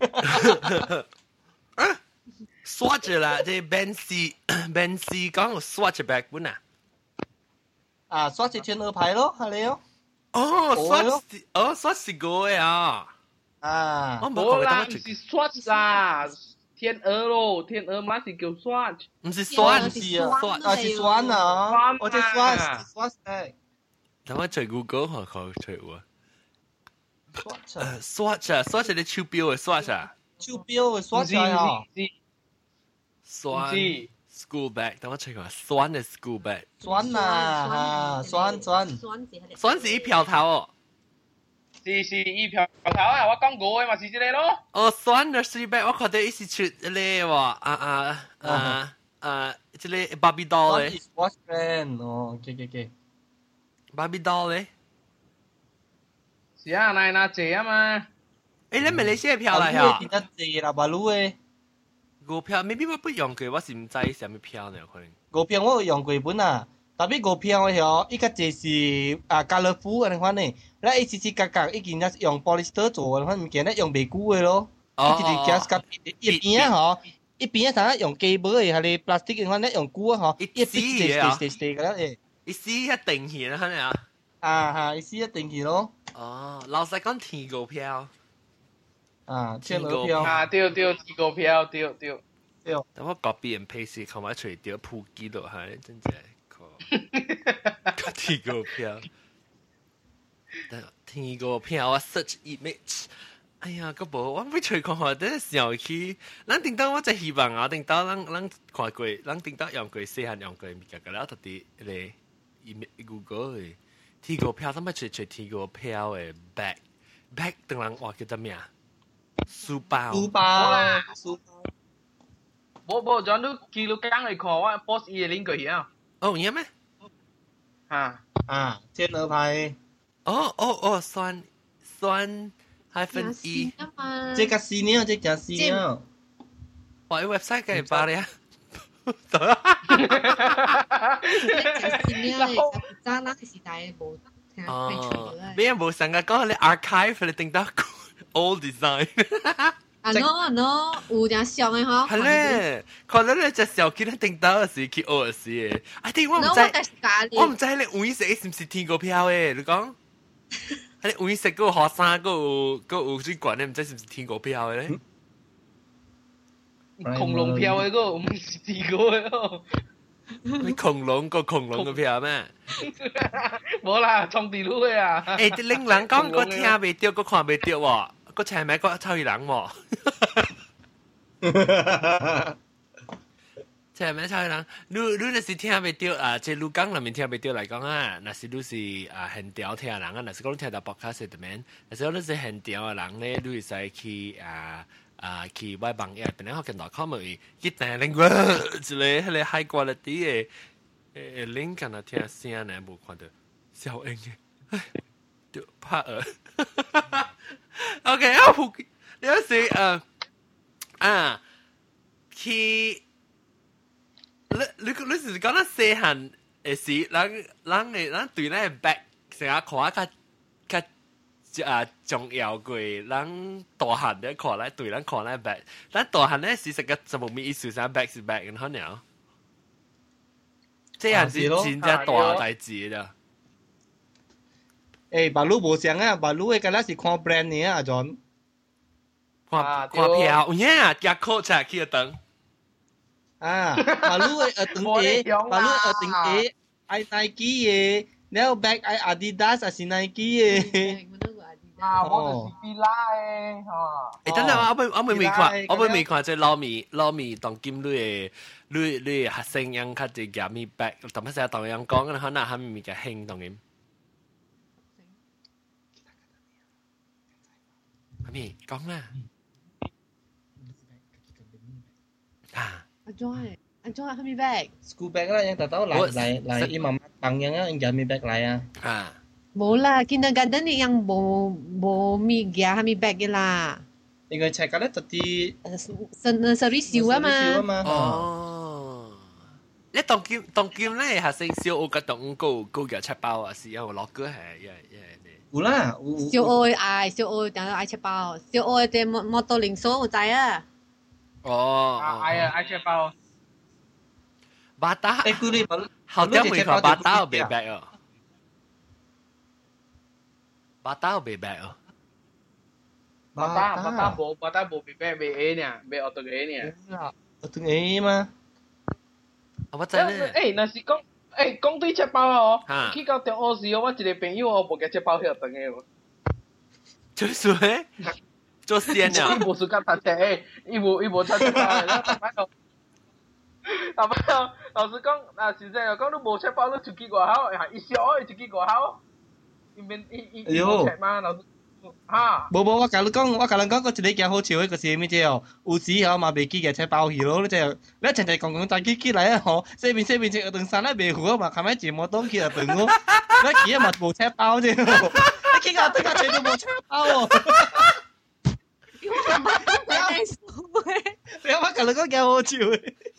Swatch 啦，即係 Benz Benz 講個 Swatch bag 本啊。 啊，Swatch 天鵝牌咯，係你咯。 哦，Swatch 哦 Swatch 個嘅啊。 啊， 我冇冇啦， 講唔是 Swatch 啦，天鵝咯，天鵝嘛是叫 Swatch。 唔是酸， 是啊，啊是酸啊，我即係 Swatch，Swatch 誒。 等我隨 Google 下佢隨喎。 Swatch 啊 ，Swatch 啊 ，Swatch 係手錶嘅 Swatch 啊。 手錶嘅 Swatch 啊。 酸 school bag，等我 check 下，酸嘅 school bag。 酸啊，嚇，酸酸。 酸是一瓢頭哦。 是是一瓢頭啊！我講過嘅嘛是這個咯。 哦，酸嘅 school bag，我覺得伊是出呢喎，啊啊啊啊，即係 Barbie doll 咧。 Swatch brand，哦，OK OK OK。 Barbie doll 咧。 是啊，奶奶姐啊嘛。 誒，你馬來西亞票嚟啊？變得謝啦，馬路誒。 股票 maybe 我不用佢，我是唔知什麼票呢可能。 股票我有用過本啊， 特別股票嘅吼，伊較濟是啊家樂福安尼款呢，咱伊次次格格已經咧用 polyester 做嘅款物件咧用袂久嘅咯，伊就是加甲一邊啊吼，一邊啊啥用機保嘅，係你 plastic 嘅款咧用久啊吼， 一死嘢啊， 死死嘅啦誒， 一死一定係啦，係咪啊？ 啊嚇，一死一定係咯。 哦，老實講天股票。 啊，天股票啊，對對，天股票，對對對。 等我 copy and paste 看埋除掉鋪機落去，真係個個天股票。天股票我 search image， 哎呀，個無我未隨看下，等時去，咱頂到我真希望啊，頂到咱咱看過，咱頂到用過細漢用過物件，個啦特啲咧，Google 嘅天股票，怎麼隨隨天股票嘅 bag bag，等人話叫做咩啊？書包， 書包啦，書包。 冇冇，仲都記錄講嚟看，我 boss 伊拎過去啊。 哦，有咩？ 啊啊，天鵝牌。 哦哦哦，酸酸 hyphen e， 這個是呢，這個是呢。 我喺 website 嘅係巴你啊。 這個是呢，渣啦時代冇。 哦，咩冇成日講你 archive 你定得 old design。 啊 no no， 有點上嘅嗬。 係咧，可能你隻手見得定得時，去 old 時嘅。I think 我唔知，我唔知你黃色是唔是天股票嘅？你講，你黃色嗰個學生嗰個嗰個水管，你唔知是唔是天股票嘅咧？ 恐龍票嘅嗰個唔是天股嘅咯。 你恐龍個恐龍嘅票咩？ 冇啦，創地路嘅啊！ 誒，啲領人講個聽未到，個看未到喎。個車咪個臭魚人喎，車咪臭魚人，你你那是聽袂到啊？即錄講裡面聽袂到嚟講啊，那是你是啊現調聽人啊，那是講聽到 podcast 的面，那是講你是現調嘅人咧，你會使去啊啊去外網頁，邊個見到 comment 去訂另外一個迄個 high quality 嘅誒 link 咁啊聽聲咧，冇看到小英嘅，唉，就怕呃。OK， 啊，有時誒啊，去你你你是講得細漢嘅時，人人嘅人對咱嘅 back 成日看啊較較啊重要過人大漢咧看咧對咱看咧 back，咱大漢咧是成個什麼咩意思？啥 back 是 back 咁樣，這樣是真正大代志啦。 誒，馬路無相啊，馬路嘅嗰陣是看 brand 呢啊，John。 看看票，呀，夾 coach 去等。 啊，馬路嘅誒等嘅，馬路誒等嘅，愛 Nike 嘅，然後 back 愛 Adidas 還是 Nike 嘅。 啊，我就是比拉嘅，嚇。 誒，等陣我未我未未看，我未未看即撈米撈米當金你嘅你你學生樣較啲夾米 back，但係成日當樣講嘅，可能係咪嘅興當然。阿咪講啦。啊！ 阿 John， 阿 John 係咪 bag？School bag 啦，yang tak tahu lah, lai lai imam bang yang yang jami bag lai ah. Ah. 冇啦，kindergarten ni yang 冇冇咪嘅係咪 bag 嘅啦？ 應該 check 咧，特啲 nursery 少啊嘛。 哦。你當劍當劍咧，學生小學嘅當高高嘅七包啊，是有落個係係係。 有啦， 小學愛小學當然愛七包，小學嘅摩摩托零數有知啊。 哦， 愛啊愛吃包， 巴打， 誒，佢哋後點會講巴打有白白哦，巴打有白白哦， 巴打巴打冇巴打冇白白白 A 呢，白我讀 A 呢， 我讀 A 嘛， 我知咧， 誒，那是講誒講對吃包哦，去到中學時我一個朋友哦，冇嘅吃包去等嘅喎， 就是誒。做仙啊！ 伊無時間讀冊誒，伊無伊無讀冊包，然後大擺個，大擺個老師講，啊實際講你無冊包，你出去外口，係伊小學出去外口，伊免伊伊伊無冊嘛，老師嚇。 無無，我甲你講，我甲人講個一個件好笑嘅個是咩啫？有時候嘛袂記嘅冊包去咯，你就你常常講講大記起來啊！吼，這邊這邊只頓山咧袂好嘛，後尾節目當起來頓咯，你記啊嘛無冊包啫，你記下對下全部無冊包喎。你我甲你講件好笑誒！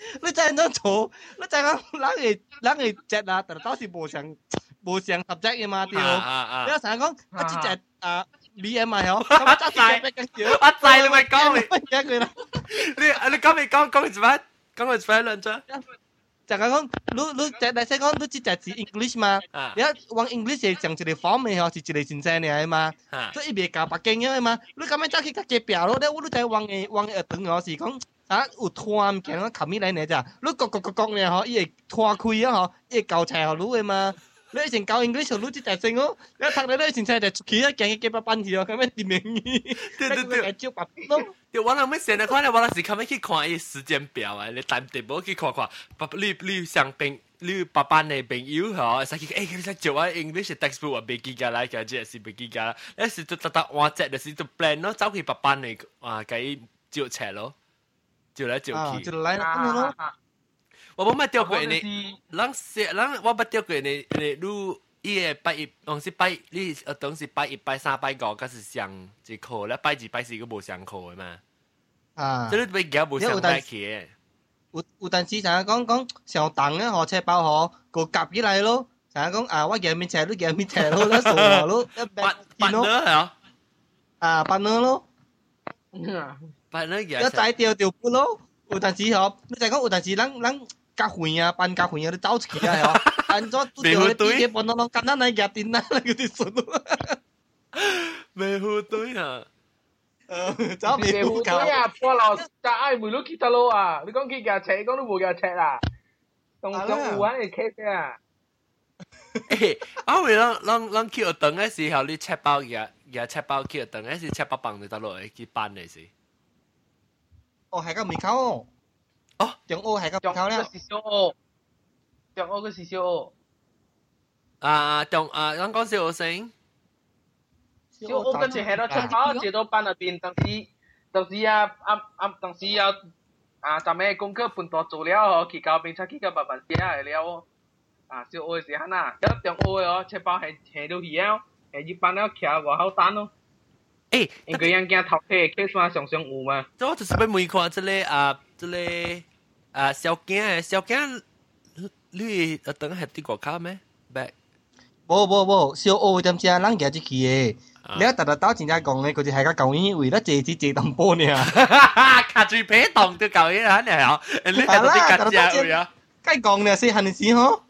你真係做，你真係人嘅人嘅隻啊，但係都是無相無相合隻嘅嘛，對。你成日講一隻隻啊 B M 係好，我知，我知你咪講你，講佢啦。 你你講咪講講佢做乜？講佢做乜兩張？ 就係講，你你隻大細講，你只隻字 English 嘛，你一往 English 係上一個 form 嘅嗬，是一個真正嘅嘛，所以別教北京嘅嘛，你咁樣走去甲接表咯，你我你就往嘅往嘅等我是講。啊，有拖唔見，冚起嚟呢咋？你各各各各呢？嗬，伊會拖開啊，嗬，伊會交叉學路嘅嘛。你以前教 English 學路只隻聲哦，你讀你你以前就係出去啊，驚幾百班字哦，咁樣點名語？ 對對對， 招白咯。 對，我諗咩成日看咧，我嗰時咁樣去看伊時間表啊，你但地冇去看看，你你上邊你爸爸嘅朋友嗬，實際誒，你睇做啊 English textbook 啊，未記㗎啦，其實係未記㗎啦，有時就特特換隻，就是就 plan 咯，走去爸爸嘅啊，計照尺咯。就來就去， 就來咯。 我冇乜掉過你，人食人我冇掉過你，你如伊個拜一，當時拜你呃當時拜一、拜三、拜五，嗰是上一課，咧拜二、拜四個無上課嘅嘛。 啊， 即係你俾而家無上拜去。 有有陣時成日講講上當嘅學車包河，個夾起來咯。成日講啊，我嘅面斜，你嘅面斜咯，咧數學咯，一八八呢係啊？ 啊，八呢咯。 八呢嘅。 一仔掉掉半咯，有陣時嗬，你就講有陣時咱咱夾混啊，扮夾混啊，你走出去啊，嗬，扮咗都掉你啲嘢半咯咯，簡單嚟夾電啦，嗰啲順咯。 未好對啊！ 誒，走未好對啊，波老師就嗌梅魯吉特咯啊！你講佢夾尺，講都冇夾尺啦，同上戶玩嘅 case 啊！ 誒，我為咱咱咱去學堂嘅時候，你赤包嘢。而赤包去等嗰時赤包棒就得落去班嚟時。 哦，係個門口哦，中澳係個門口咧。 中澳是小澳，中澳個是小澳。 啊，中啊，咱講小澳先。 小澳跟住係到赤包，接到班入邊，當時當時啊啊啊，當時有啊，咱咩功課半途做了哦，去教邊出去個白板寫係了。啊，小澳嘅時候呐，一中澳嘅哦，赤包係係到去啊。誒，一般了徛外口等咯。誒，因為人驚頭皮 case 嘛，常常有嘛。 我就是要問看這個啊，這個啊小囝小囝，你誒等係啲國家咩？咩？ 冇冇冇，小澳點知啊？人家就去嘅。你一特特到真正講嘅，佢就係個舊年為咗借錢借咁多呢。 卡住皮當都舊年啊，你係你係到啲格價會啊？ 梗講呢，細漢嘅時嗬。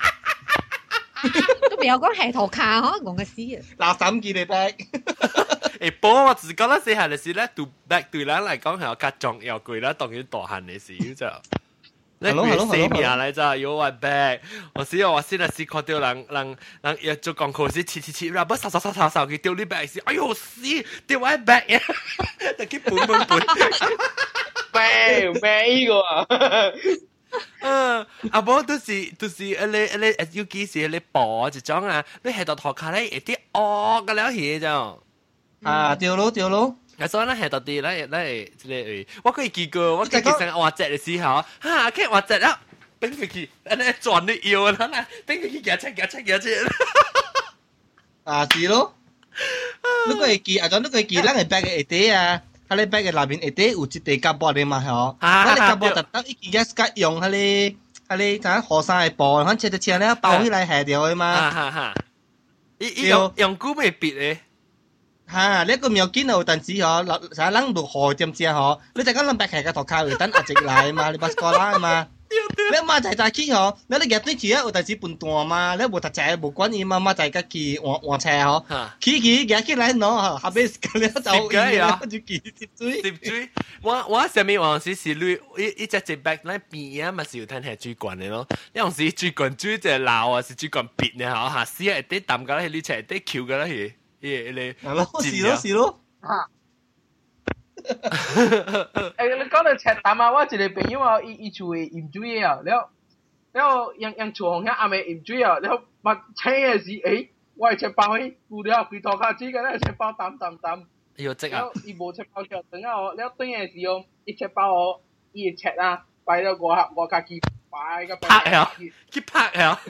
都未有講係圖卡嗬，講嘅事啊！ 垃圾記你 back。 誒，不過我只覺得細漢嘅事咧，對 back 對人嚟講係有較重要貴啦，當然大漢嘅事就。你佢死命嚟咋？有話 back，我時我先係試看到人人人要做功課時，切切切，然後掃掃掃掃掃，佢丟你 back 時，哎呦死，丟我 back 呀！就佢本本本。 咩咩呢個啊？ 嗯，啊無都是都是一個一個 S U G 是一個薄一種啊，你係到頭殼咧一啲惡嘅了嘢就， 啊對咯對咯， 所以咧係到啲咧咧即係我可以記過，我記記成畫隻嘅時候，嚇，佢畫隻啦，冰飛機，你轉你腰啦，啦，冰飛機夾出夾出夾出， 啊是咯，你個係記啊，仲你個係記，咱係 back 嘅啲啊。佢哋 back 嘅內邊一啲有一地夾波嘅嘛，嗬。佢哋夾波特登一件一格用佢哋佢哋就河山嘅布，佢切就切咧包起來下掉嘅嘛。 哈哈，伊伊用用古未別嘅。 嚇，你個苗見有陣時嗬，落成冷落河點知嗬？你就講諗 back 係個頭卡會等壓直嚟嘛，你把過啦嘛。你媽仔仔去嗬，你你入對住啊，有陣時半段嘛，你冇特仔冇關係嘛，媽仔家己換換車嗬，起起夾起來喏，後尾嗰咧就就記接水。 接水，我我上面往時是你一一隻隻 back 咧邊啊，咪是有睇係水管嘅咯。有陣時水管水就鬧啊，是水管別嘅嗬，下時係啲淡嘅咧，你係啲橋嘅咧，係係係咯，是咯是咯。 啊！誒，你講到赤膽啊，我一個朋友啊，伊伊厝誒鹽水啊，了了人人厝紅遐暗誒鹽水啊，了物青誒時，誒，我係赤包去，負了佢頭殼子嘅咧，赤包抌抌抌。 要積啊！ 伊無赤包腳等啊，我了對誒時哦，伊赤包我，伊赤啊，擺到我下我家己擺個拍啊，去拍啊！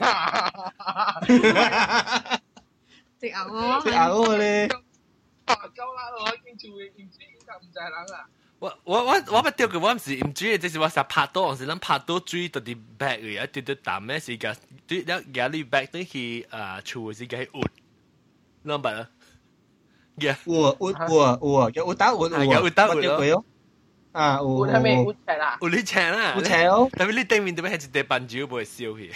食牛啊！ 食牛啊你！ 啊，夠啦，我見厝誒鹽水。唔知人啊！ 我我我我不钓佢，我唔是唔主要，即是我成日拍到，我是諗拍到追到啲 back 嘅，一跌到淡咩時間，對一壓你 back 都去啊，處時間活，諗白啦。嘅， 活活活活，有活打活活， 有活打活咯。啊，有活係咪活赤啦？ 活你赤啦， 活赤咯。 但係你對面對面係一隻笨豬，唔會燒佢。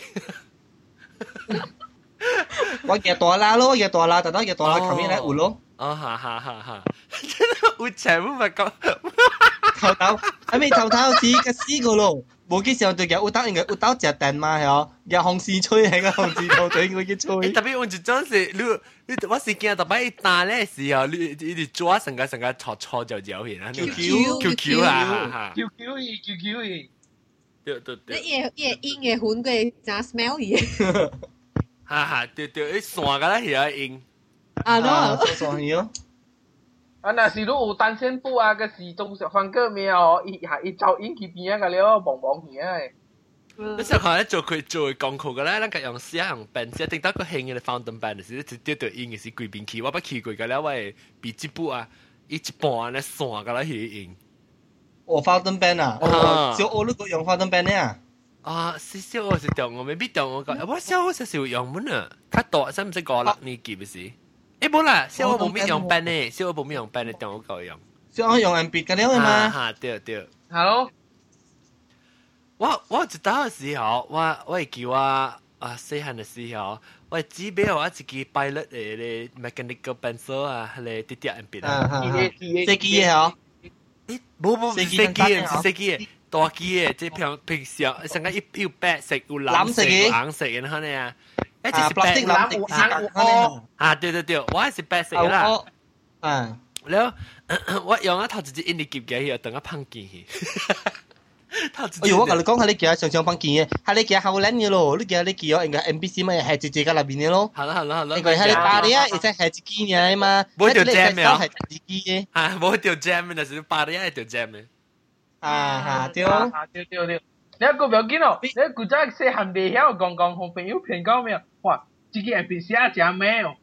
我日大啦咯，日大啦，特登日大啦，後面咧活咯。 哦，哈哈哈哈，活赤唔係講。 頭頭，係咪頭頭似嘅絲個咯？冇幾時候就有活打，應該活打隻蛋嘛，係哦，有紅絲吹係個紅絲頭對我嘅吹。 特別我就真係你你我是見特別一打咧時候，你你哋抓成個成個錯錯就有現啦。 Q Q Q Q 啊 ，Q Q 伊 Q Q 伊， 對對對。 你嘢嘢煙嘅款佢真 smell 嘢。 哈哈，對對，一散個啦係煙。 啊咯， 散咗。 啊，那是如有單線布啊，個時鐘食飯個咩哦，伊係伊走引去邊啊個了，望望去啊。 你時候咧做佢做廣告嘅咧，咱個用寫用本寫，定得個興嘅 fountain pen 時，直接對煙嘅是貴邊去，我不去過嘅了，我係筆記簿啊，一一半咧散個啦係煙。 哦 fountain pen 啊，哦，小我都個用 fountain pen 咧啊。 啊，小小我是中我未必中我個，我小我少少用乜啊？較大使唔使過六年級嘅時？誒冇啦，小我冇咩用筆呢，小我冇咩用筆呢，中我夠用。 小我用鉛筆嘅了嘛？ 哈，對對。 Hello。 我我一到嘅時候，我我會叫我啊細漢嘅時候，我只俾我一支 pilot 嘅咧 mechanical pencil 啊，咧啲啲鉛筆啊。 飛機嘅嗬？ 誒冇冇飛機嘅，唔是飛機嘅。大機嘅，即係平平常成個一要白色、有藍色、有紅色嘅，然後呢，誒就是白色、藍色、藍色。啊，對對對，我係是白色嘅啦。 啊， แล้ว我用一頭直接印你夾嘅，又等一碰見去。 哎呦，我同你講，係你夾上上碰見嘅，係你夾後輪嘅咯，你夾你夾應該 M B C 咪係直接喺入邊嘅咯。 係啦係啦係啦。 應該係你巴黎啊，而且係自己嘅嘛。 冇條 jam 嘅。 係自己嘅。 啊，冇條 jam 嘅，但是巴黎係條 jam 嘅。 啊哈，對。 啊對對對，你一個唔要緊哦，你古仔細漢未曉講講，同朋友騙講咩？哇，自己係邊寫隻咩哦？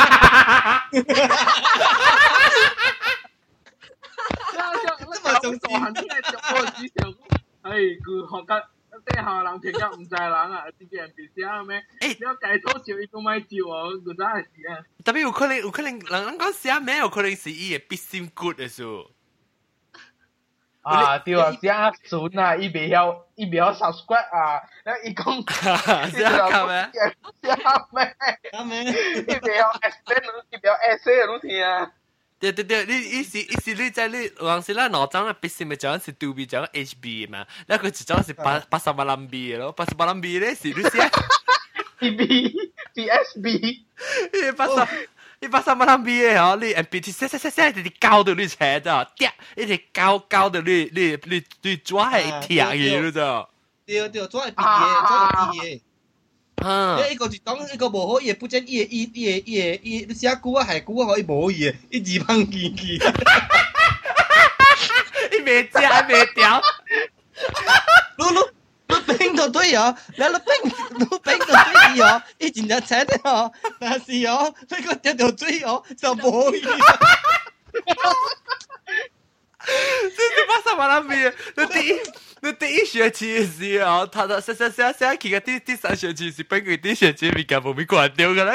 這麼仲大漢出嚟做我指條，唉，佢學得啲下人聽得唔濟人啊，自己係邊寫咩？誒，你計錯少，伊都咪照我，古仔係是啊。 特別有可能有可能人講寫咩？有可能是伊嘅必心骨嘅數。 啊，對啊，寫準啊，伊未曉，伊未曉 subscribe 啊，伊講寫咩？ 寫咩？ 寫咩？ 伊未曉 explain，伊未曉 essay 你聽啊。 對對對，你意思意思你在你往時啦，腦裝嘅必須咪講是 two B 講 H B 嘛，然後佢就講是八八十八零 B 咯，八十八零 B 咧是你寫 B B B S B， 你八十。你把三百零 B 嘅嗬，你 M B T 寫寫寫寫，你教到你扯咗，嗲，一直教教到你你你你抓係一條嘢咯就。 對對，抓係畢業，抓係畢業。 啊！ 一個就講一個無好嘢，不正伊伊伊伊伊，你寫句啊係句啊可以無好嘢，一字碰見見。 你未知還未掉。 嚕嚕。你冰到對哦，你你冰你冰到對哦，以前就扯的哦，但是哦，呢個一條追哦就冇嘢。 這是八十八零 B，你第一你第一學期嘅時候，他他寫寫寫寫起個第第三學期是本佢第一學期咪夾冇咪關掉㗎啦，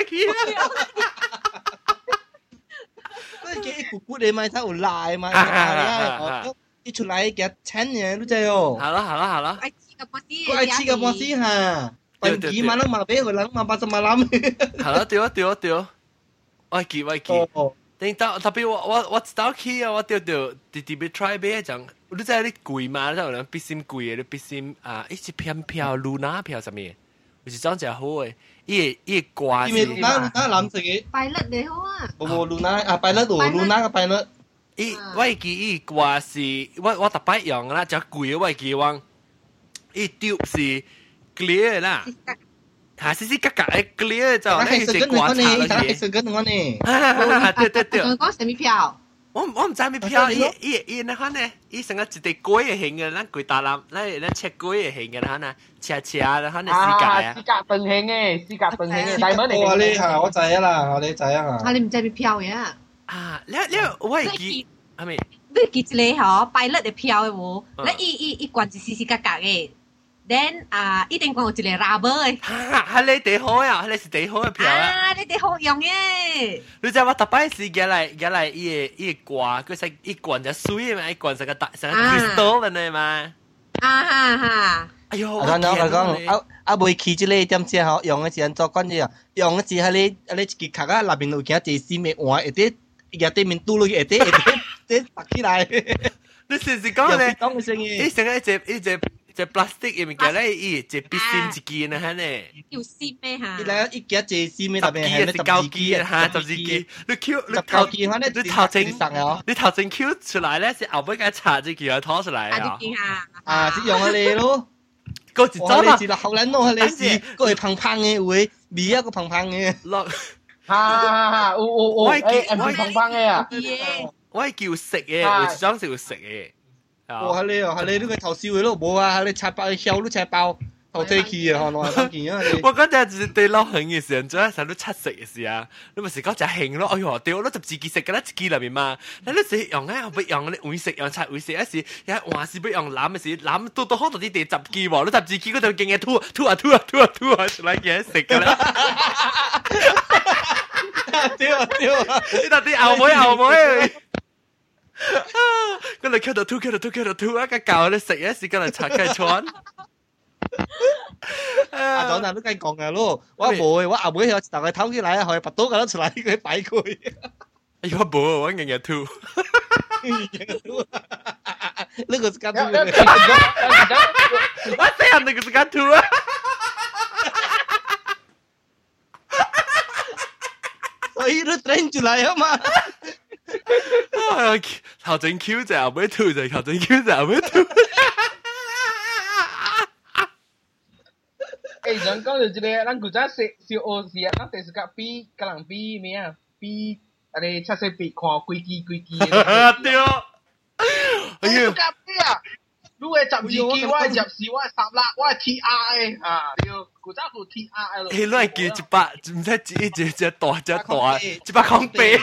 佢嘅一股股你咪睇有賴嘛，係一出來嘅錢嘢都知哦。 好啦好啦好啦。 佢愛黐個摩斯嚇，笨幾萬蚊嘛，俾佢兩萬八十萬攬。 係啦，對啊對啊對啊，我記我記。等到特別我我我早起啊，我掉掉直直俾 try 俾一陣，你知你貴嘛？你有人必先貴嘅，你必先啊，一隻片票 Luna 票上面，有時裝只好嘅，伊伊掛。 因為 Luna Luna 藍色嘅。 拜率你好啊。 冇冇 Luna 啊，拜率度 Luna 嘅拜率。 伊我記伊掛是，我我特別用啦，就貴我記往。伊丟是 clear 啦，係是是格格嘅 clear 就咧係掛擦嘅嘢。 係跟我呢， 對對對。 我講什麼票？ 我我唔知咩票，伊伊伊那款呢？伊成個一隻龜嘅形嘅，咱鬼大籃，咱咱切龜嘅形嘅，然後呢，切切然後呢絲格啊。 絲格頓形嘅，絲格頓形嘅，大蚊嚟嘅。我你嚇我知啊啦，我你知啊。 啊，你唔知咩票嘅？ 啊，你你我係記係咪？ 你記一個吼，pilot 嘅票嘅無，你伊伊伊罐子絲絲格格嘅。then 啊，一定講有一個 rubber 嘅。 嚇，係你地好呀，係你是地好嘅票啊！ 啊，你哋好用嘅。 你知我特擺時嘅嚟嘅嚟伊個伊個掛，佢食一罐就水嘛，一罐成個大成個 crystal 嘅嘛。 啊哈哈！ 哎呦， 我講我講啊啊，未起即個點先吼，用嘅時陣做關鍵啊，用嘅時係你啊你一支殼啊，內邊有幾隻絲咪換，一啲一對面嘟落去，一啲一啲一拔起來。 你是是講咧？ 講嘅聲音。 伊成個一隻一隻。只 plastic 入面嘅咧，伊只必先一件啊，嚇呢？ 要線咩嚇？ 伊來一件只線咩？特別係十九件嚇，十二件。你 Q 你頭你頭前你頭前 Q 出來咧，是後尾嘅查隻件拖出來啊！ 啊，是用嚟咯。 嗰時走啦， 是落後撚咯，你是嗰係胖胖嘅會，味一個胖胖嘅。 落， 哈哈哈！有有有，誒唔係胖胖嘅啊！ 我係叫食嘅，我係想食要食嘅。 哇！係你哦，係你呢個頭燒嘅咯，冇啊！係你拆包燒都拆包，頭車氣啊，我當件啊！ 我嗰陣是對老興嘅時候，做一成都七食嘅時啊，你咪食嗰隻興咯，哎呦，對我都就自己食嘅啦，自己裏面嘛，你都食用咧，不用你會食用拆會食一時，有話是不用攬嘅時，攬到到好多啲地十幾喎，你十自己嗰度勁嘅吐吐啊吐啊吐啊吐啊，出嚟嘅食嘅啦。 屌啊屌啊！ 你到啲後妹後妹。跟住傾到吐，傾到吐，傾到吐，一個教你食一時，跟住拆雞串。 阿總嗱都梗講嘅咯，我冇，我阿妹有大概偷起來，可以拔刀咁出嚟，佢擺佢。 哎呀，冇，我日日吐。 呢個是間吐。 我死人，那個是間吐啊！ 所以都轉出來啊嘛。 頭整 Q 就後尾吐就頭整 Q 就後尾吐。 誒，想講到這個，咱古早小小學時啊，咱第時個比個人比咩啊？比啊你七歲比看幾支幾支。 對。 哎呀！個比啊，你係十二支，我係十四，我係十六，我係 T R 嘅啊！你古早個 T R 咯。 誒，你係叫一百，唔使一隻隻大隻大，一百康幣。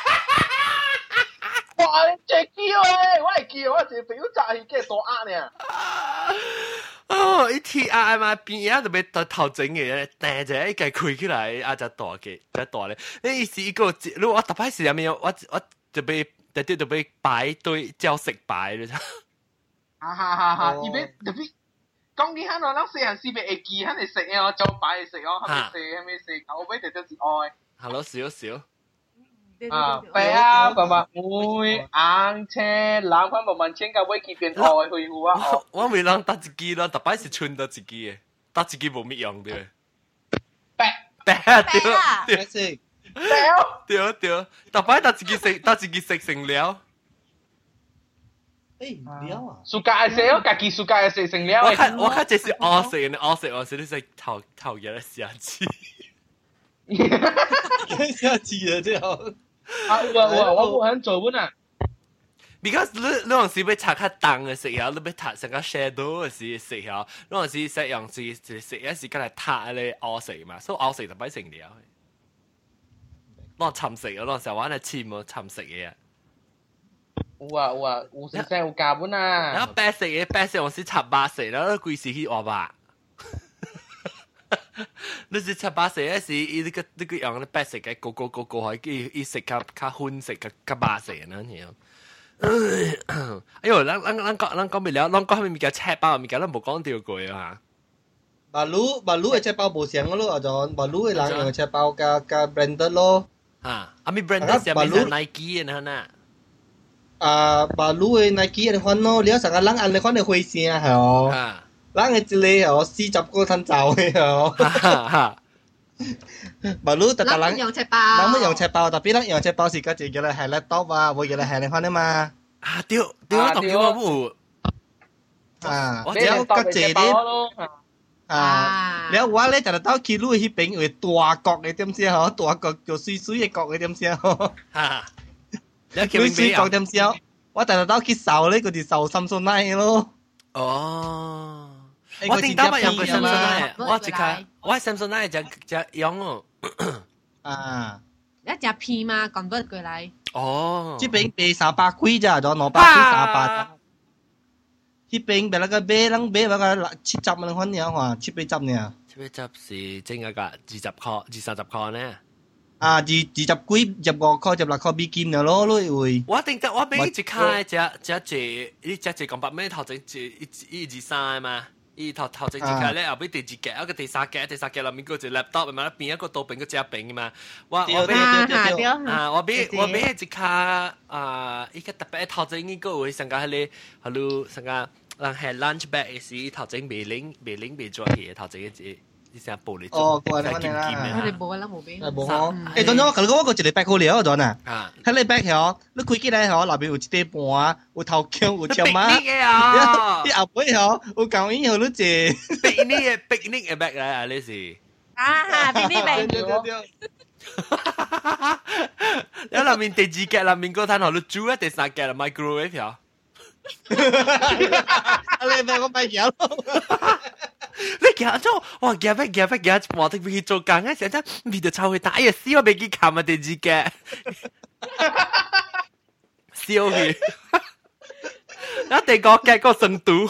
哇！你隻機喎，我係機，我係表仔，嘅大額呢。 哦，一 T R 嘛，邊啊就俾頭整嘅，但係一計開起來啊就大嘅，就大咧。你意思一個，如果我特擺時入面有我我就俾特啲就俾擺堆招食擺咧。 哈哈哈！哈，而俾特別講起喺度，咱細漢時俾會記喺度食嘅，我招擺嚟食哦，係咪食係咪食？後尾就都是愛。係咯， 少少。 啊，白啊，爸爸妹硬車，冷翻慢慢請教尾佢變愛去戶啊！ 我未諗搭自己咯，特擺是穿搭自己嘅，搭自己冇乜用嘅。 白白對對對對對，特擺搭自己食，搭自己食成了。 誒了啊！ 暑假嘅時候，家己暑假嘅時成了。 我看我看這是我食嘅，我食我食你食頭頭日嘅下次。 下次啊，最後。 啊，我我我冇肯做本啊。 because 你你嗰時要擦較重嘅時候，你要擦成個 shadow 嘅時時候，你嗰時食用時食食一時間嚟擦你熬食嘛，所以熬食就擺成了。攞尋食啊，攞時候玩嚟黐冇尋食嘢啊。 有啊有啊，有時真有加本啊。 然後白食嘅白食，我是擦白食，然後貴時去話吧。你是七八歲嗰時，伊呢個呢個樣咧白色嘅個個個個係佢伊食較較昏色嘅較白色嘅呢樣。哎呦，咱咱咱講咱講未了，咱講係咪叫赤包？咪叫咱冇講掉過啊！ 馬路馬路嘅赤包冇上嘅咯，阿john馬路嘅人用赤包加加 branded 咯。 啊，阿咪 branded 係咪係 Nike 嘅呢？ 啊，馬路嘅 Nike 嘅款咯，你有成個人按你款嘅灰線係哦。啊。咱嘅一個哦，四十個攤走嘅哦，馬路特特人， 用赤包， 咱們用赤包，特別咱用赤包是個自己嚟係 laptop 啊，會嘅嚟係你看啊嘛。 啊，對對，我同你講冇。 啊，我只有個謝啲。啊，แล้ว我咧就係到去路去邊有大角嘅點先嗬，大角就水水嘅角嘅點先嗬。 嚇， 水水角點先，我就係到去受咧，佢哋受深信拉咯。 哦。我點解用個 Samsung 我即刻，我 Samsung 就就用哦。 啊， 一隻片嘛，convert 過嚟。 哦， 这边賣三百幾咋，就兩百幾三百。這邊賣那個賣，人賣那個七十蚊款嘢話，七八十呢。 七八十是正一個二十塊、二三十塊呢。 啊，二二十幾、十五塊、十六塊美金了咯，你會。 我定得我俾一開只只只，你只只講白咩頭整一一二三嘛。伊頭頭前一開咧，後尾第二格，一個第三格，第三格內面嗰隻 laptop 咪邊一個刀柄個隻柄嘛。我我俾啊，我俾我俾一卡啊，依個特別頭前呢個會成個係你係咯，成個人係 lunch bag 時頭前未拎未拎未做嘢，頭前一隻一隻玻璃哦，過嚟嚟啦， 我哋冇啦，冇俾。 冇好。誒，等陣我頭先我個一個 bag 好了，陣啊。啊。喺你 bag 嗬，你開起來嗬，內邊有一塊盤，有頭橋，有條馬。 piknik 啊！ 啲後背嗬，有舊衣好多隻。 piknik 嘅 piknik 嘅 bag 啊，呢是。 啊，piknik bag。 對對對。 你內面第二格內面嗰攤學你煮啊，第三格係 microwave 嗬。 你咪我咪有咯。 你夾咗，哇夾咩夾咩夾，我哋去做工嘅時候，真係就抽去打嘢，死我未見冚啊第二嘅，笑佢，一定個夾個成都，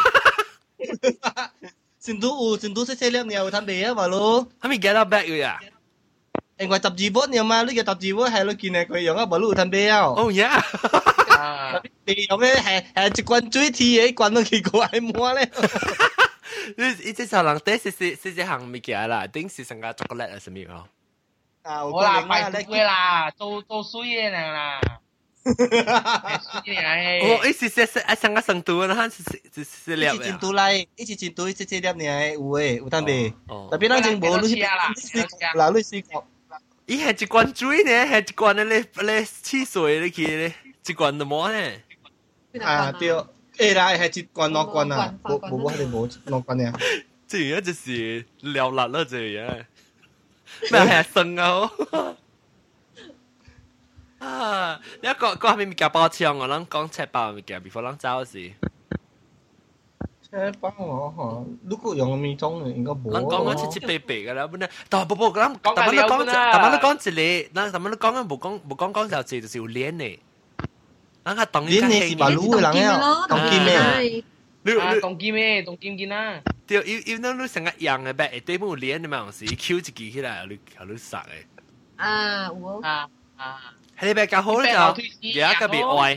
成都有成都識識兩年有攤味啊嘛咯， 係咪 get 到 back 嘅呀？ 因為十二波你嘛，呢個十二波係你見係佢用啊，冇路攤味啊。 Oh yeah！ 你用咧係係一罐最甜嘅，罐到佢個係滿咧。 你一隻小人仔食食食食行物件啦，頂是成個巧克力啊，什麼咯？ 啊， 我啦，拜水啦，做做水嘅人啦。 哦，一時食食啊，成個成都啊，佢是是是粒嘅。一時成都嚟，一時成都一隻隻粒呢，有誒，有攤味。特別咱正無你嗱你試過。 伊係一罐水呢，係一罐咧咧汽水咧去咧，一罐都冇呢。 啊，對。誒啦，係一罐兩罐啊，冇冇冇係冇兩罐呀。 這樣就是撩辣啦，這樣咩係生啊？啊，你一個個係咪夾包槍啊？咱講赤包咪夾，before 咱走時。 赤包我嚇，如果用咪種應該冇。 咱講緊七七八八嘅啦，本來但係不不，咱但係你講，但係你講一個，咱但係你講緊冇講冇講講就字就是有鏈嘅。咱較當年年是把擼嘅人啊，當金咩？ 你啊，當金咩？當金金啊！ 對，因因咱你成個樣嘅白，對冇鏈嘅嘛，是 Q 一支起來，你後你殺嘅。 啊，有啊啊！ 係你白較好咧就，而家個別歪，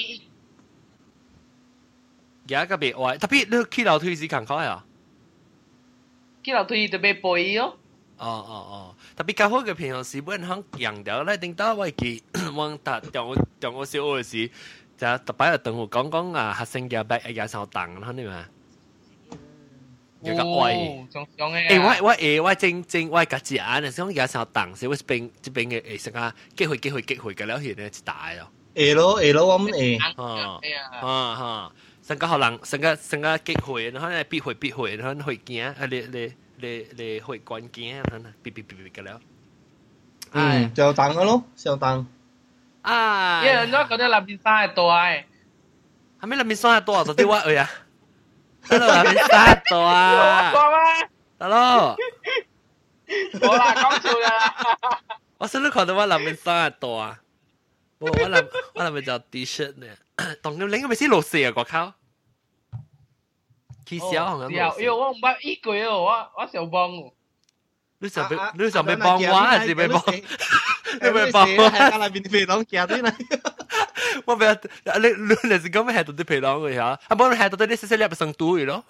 而家個別歪，特別你起樓梯時càng khó à？ 起樓梯特別背哦。 哦哦哦，特別較好嘅平常時本行樣掉咧，頂到我記，我搭中我中我小學時，就特別有同學講講啊，學生嘅白一日上當，肯定嘛。有個歪。誒，我我誒我正正我個字眼啊，想日上當，所以我邊這邊嘅誒成個機會機會機會嘅了，現在一大咯。 誒咯誒咯，我們誒。 哦，啊哈，成個可能成個成個機會，然後咧必會必會，然後會驚啊你你。你你會關鍵啊，嗶嗶嗶嗶嘅了。 嗯，就當嘅咯，就當。 啊！ 因為我覺得那邊山係大嘅。 係咪那邊山係大？到底我去啊？得咯，那邊山係大啊！ 大咩？ 得咯。 好啦，講笑啦。 我先都看到我那邊山係大啊！我我那我那邊就 T-shirt 呢，當你拎個咪先落雪啊！我靠！佢小行咁，因為我唔捌依句哦，我我想幫喎。 你想被你想被幫我還是被幫？你被幫我？ 係那邊皮囊夾啲啦。 我唔係你你你是講咩係到啲皮囊嘅嚇？啊，冇係到啲細細粒嘅生肚嘅咯。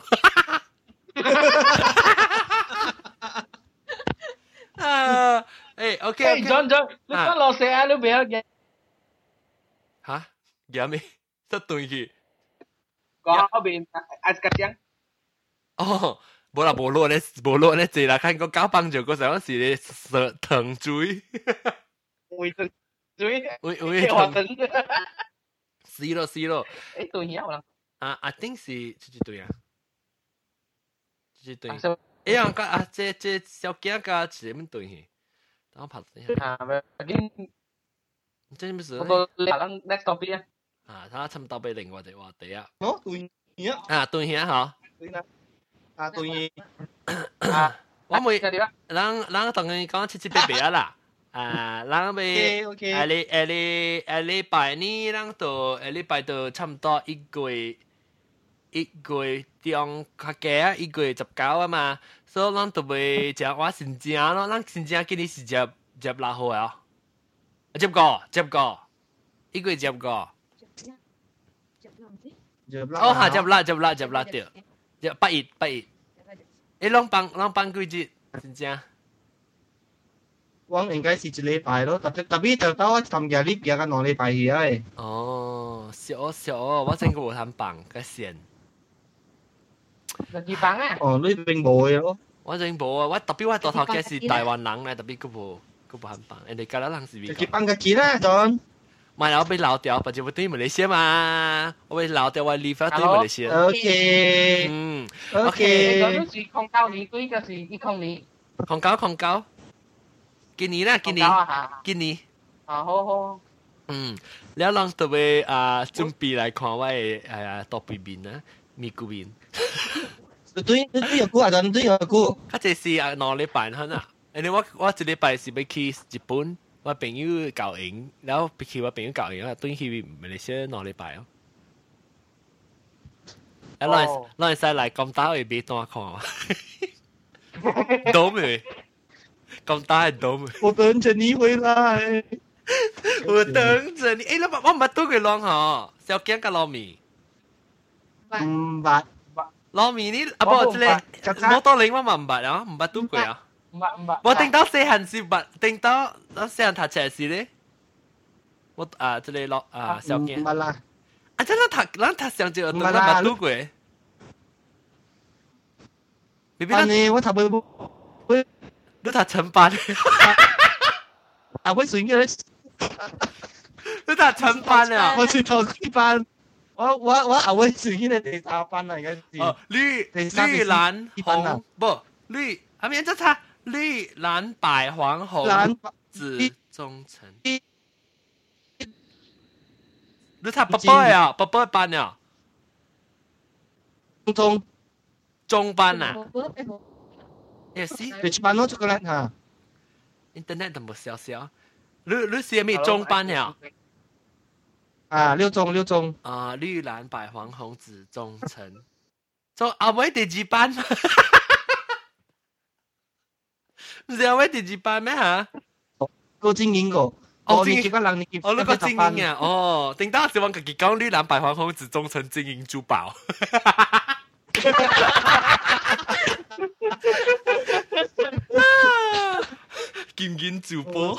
啊，誒 OK OK。 John John，你講落雪啊？你唔要嘅。 嚇？有咩？得對佢。 嗰邊阿吉張。 哦，冇啦，冇落咧，冇落咧，濟啦，看個搞幫助嗰時嗰時咧，食糖水， 會糖水， 會會糖，是咯是咯， 誒對呀啦， 啊，I think 是這對啊，這對，誒樣個啊，這這小囝個是點對去？等我拍一下。 啊，唔緊， 這咩事？ 我個兩 next topic 啊。 啊，他差唔多俾另外一個話題啊。 哦，對呀。 啊，對呀，嚇。 對啦。啊，對。 啊，我咪，咱咱同佢講七七八八啊啦。 啊，咱咪下禮下禮下禮拜呢，咱到下禮拜到差唔多一個月一個月中較加啊，一個月十九啊嘛，所以咱就會食我新正咯，咱新正今年是食食六號啊，接個接個，一個月接個。哦，下接啦接啦接啦掉，接八月八月。誒，啷辦啷辦幾日新正？ 我應該是一禮拜咯，特別特別就到我參加呢邊個兩禮拜去啊。 哦，少少，我真個冇通辦個線。 就幾辦啊？ 哦，呢邊冇嘅咯。 我真冇啊！我特別我大頭嘅是台灣人咧，特別個冇個冇通辦，人哋加拿大人是邊個？ 就辦個幾啦，John。 唔係我被撈掉，或者我對馬來西亞嘛，我被撈掉我離翻對馬來西亞。 OK。 嗯 OK。 嗰啲是控膠年，對個是一控年。 控膠控膠。今年啦，今年，今年。 啊，好好。 嗯，你啷特別啊準備來看我誒誒多背面啊，咪古面。 對對有估啊，真對有估。 佢這是啊兩禮拜hơn啊，因為我我一禮拜是要去日本，我朋友教營，然後去我朋友教營啊，對去馬來西亞兩禮拜哦。啊，攞攞使嚟咁大會俾多看啊？懂未？咁大係懂未？ 我等着你回來。 我等着你。誒，你我唔係都佢攞嗬，小驚個糯米。 唔捌。 糯米呢？啊不，即係摩多零我嘛唔捌啊，唔捌都過啊。 唔捌唔捌。 我頂到細漢時捌，頂到我細漢讀冊時咧，我啊即係落啊小驚。 唔捌啦。 啊，真係讀，咱讀上就讀咱捌都過。你邊你我讀唔會。 你讀成班。 啊，我算嘅。 你讀成班啊？ 我是讀幾班？我我我後尾算嘅第三班啦，而家是。 哦，綠綠藍紅不綠，後面就差綠藍白黃紅紫棕橙。你讀八班啊？八班班啊？ 中中班啊？也是。 你去班攞出個嚟嚇。 Internet 都冇少少。你你是咩中班呀？ 啊，六中六中。 啊，綠藍白黃紅紫棕橙。做阿妹第幾班？唔是阿妹第幾班咩嚇？ 個精英個。 哦，精英個人你結。 哦，你個精英啊！哦，頂到時我自己講綠藍白黃紅紫棕橙精英珠寶。金銀主播，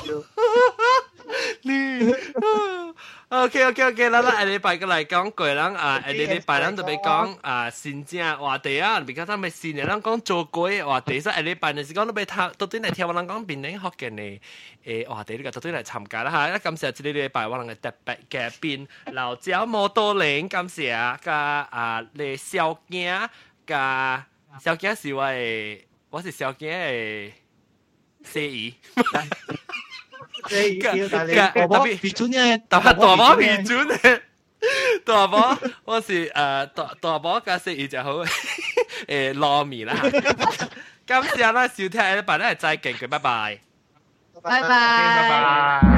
你 OK OK OK，咱咱下禮拜個來講過，咱啊下禮拜咱就要講啊新正話題啊，比較咱咪新嘅，咱講做過嘅話題，所以下禮拜就是講都要聽，到底嚟聽我哋講邊啲學嘅呢？誒話題呢個到底嚟參加啦嚇，感謝呢禮拜我哋嘅特別嘅邊老椒摩多玲，感謝個啊你小驚個小驚是我嘅，我是小驚嘅。四姨， 四姨，但係大波標準嘅， 大大波標準嘅，大波我是誒大大波加四姨就好誒糯米啦。今次啊，收聽呢，拜拜，再見嘅，拜拜， 拜拜。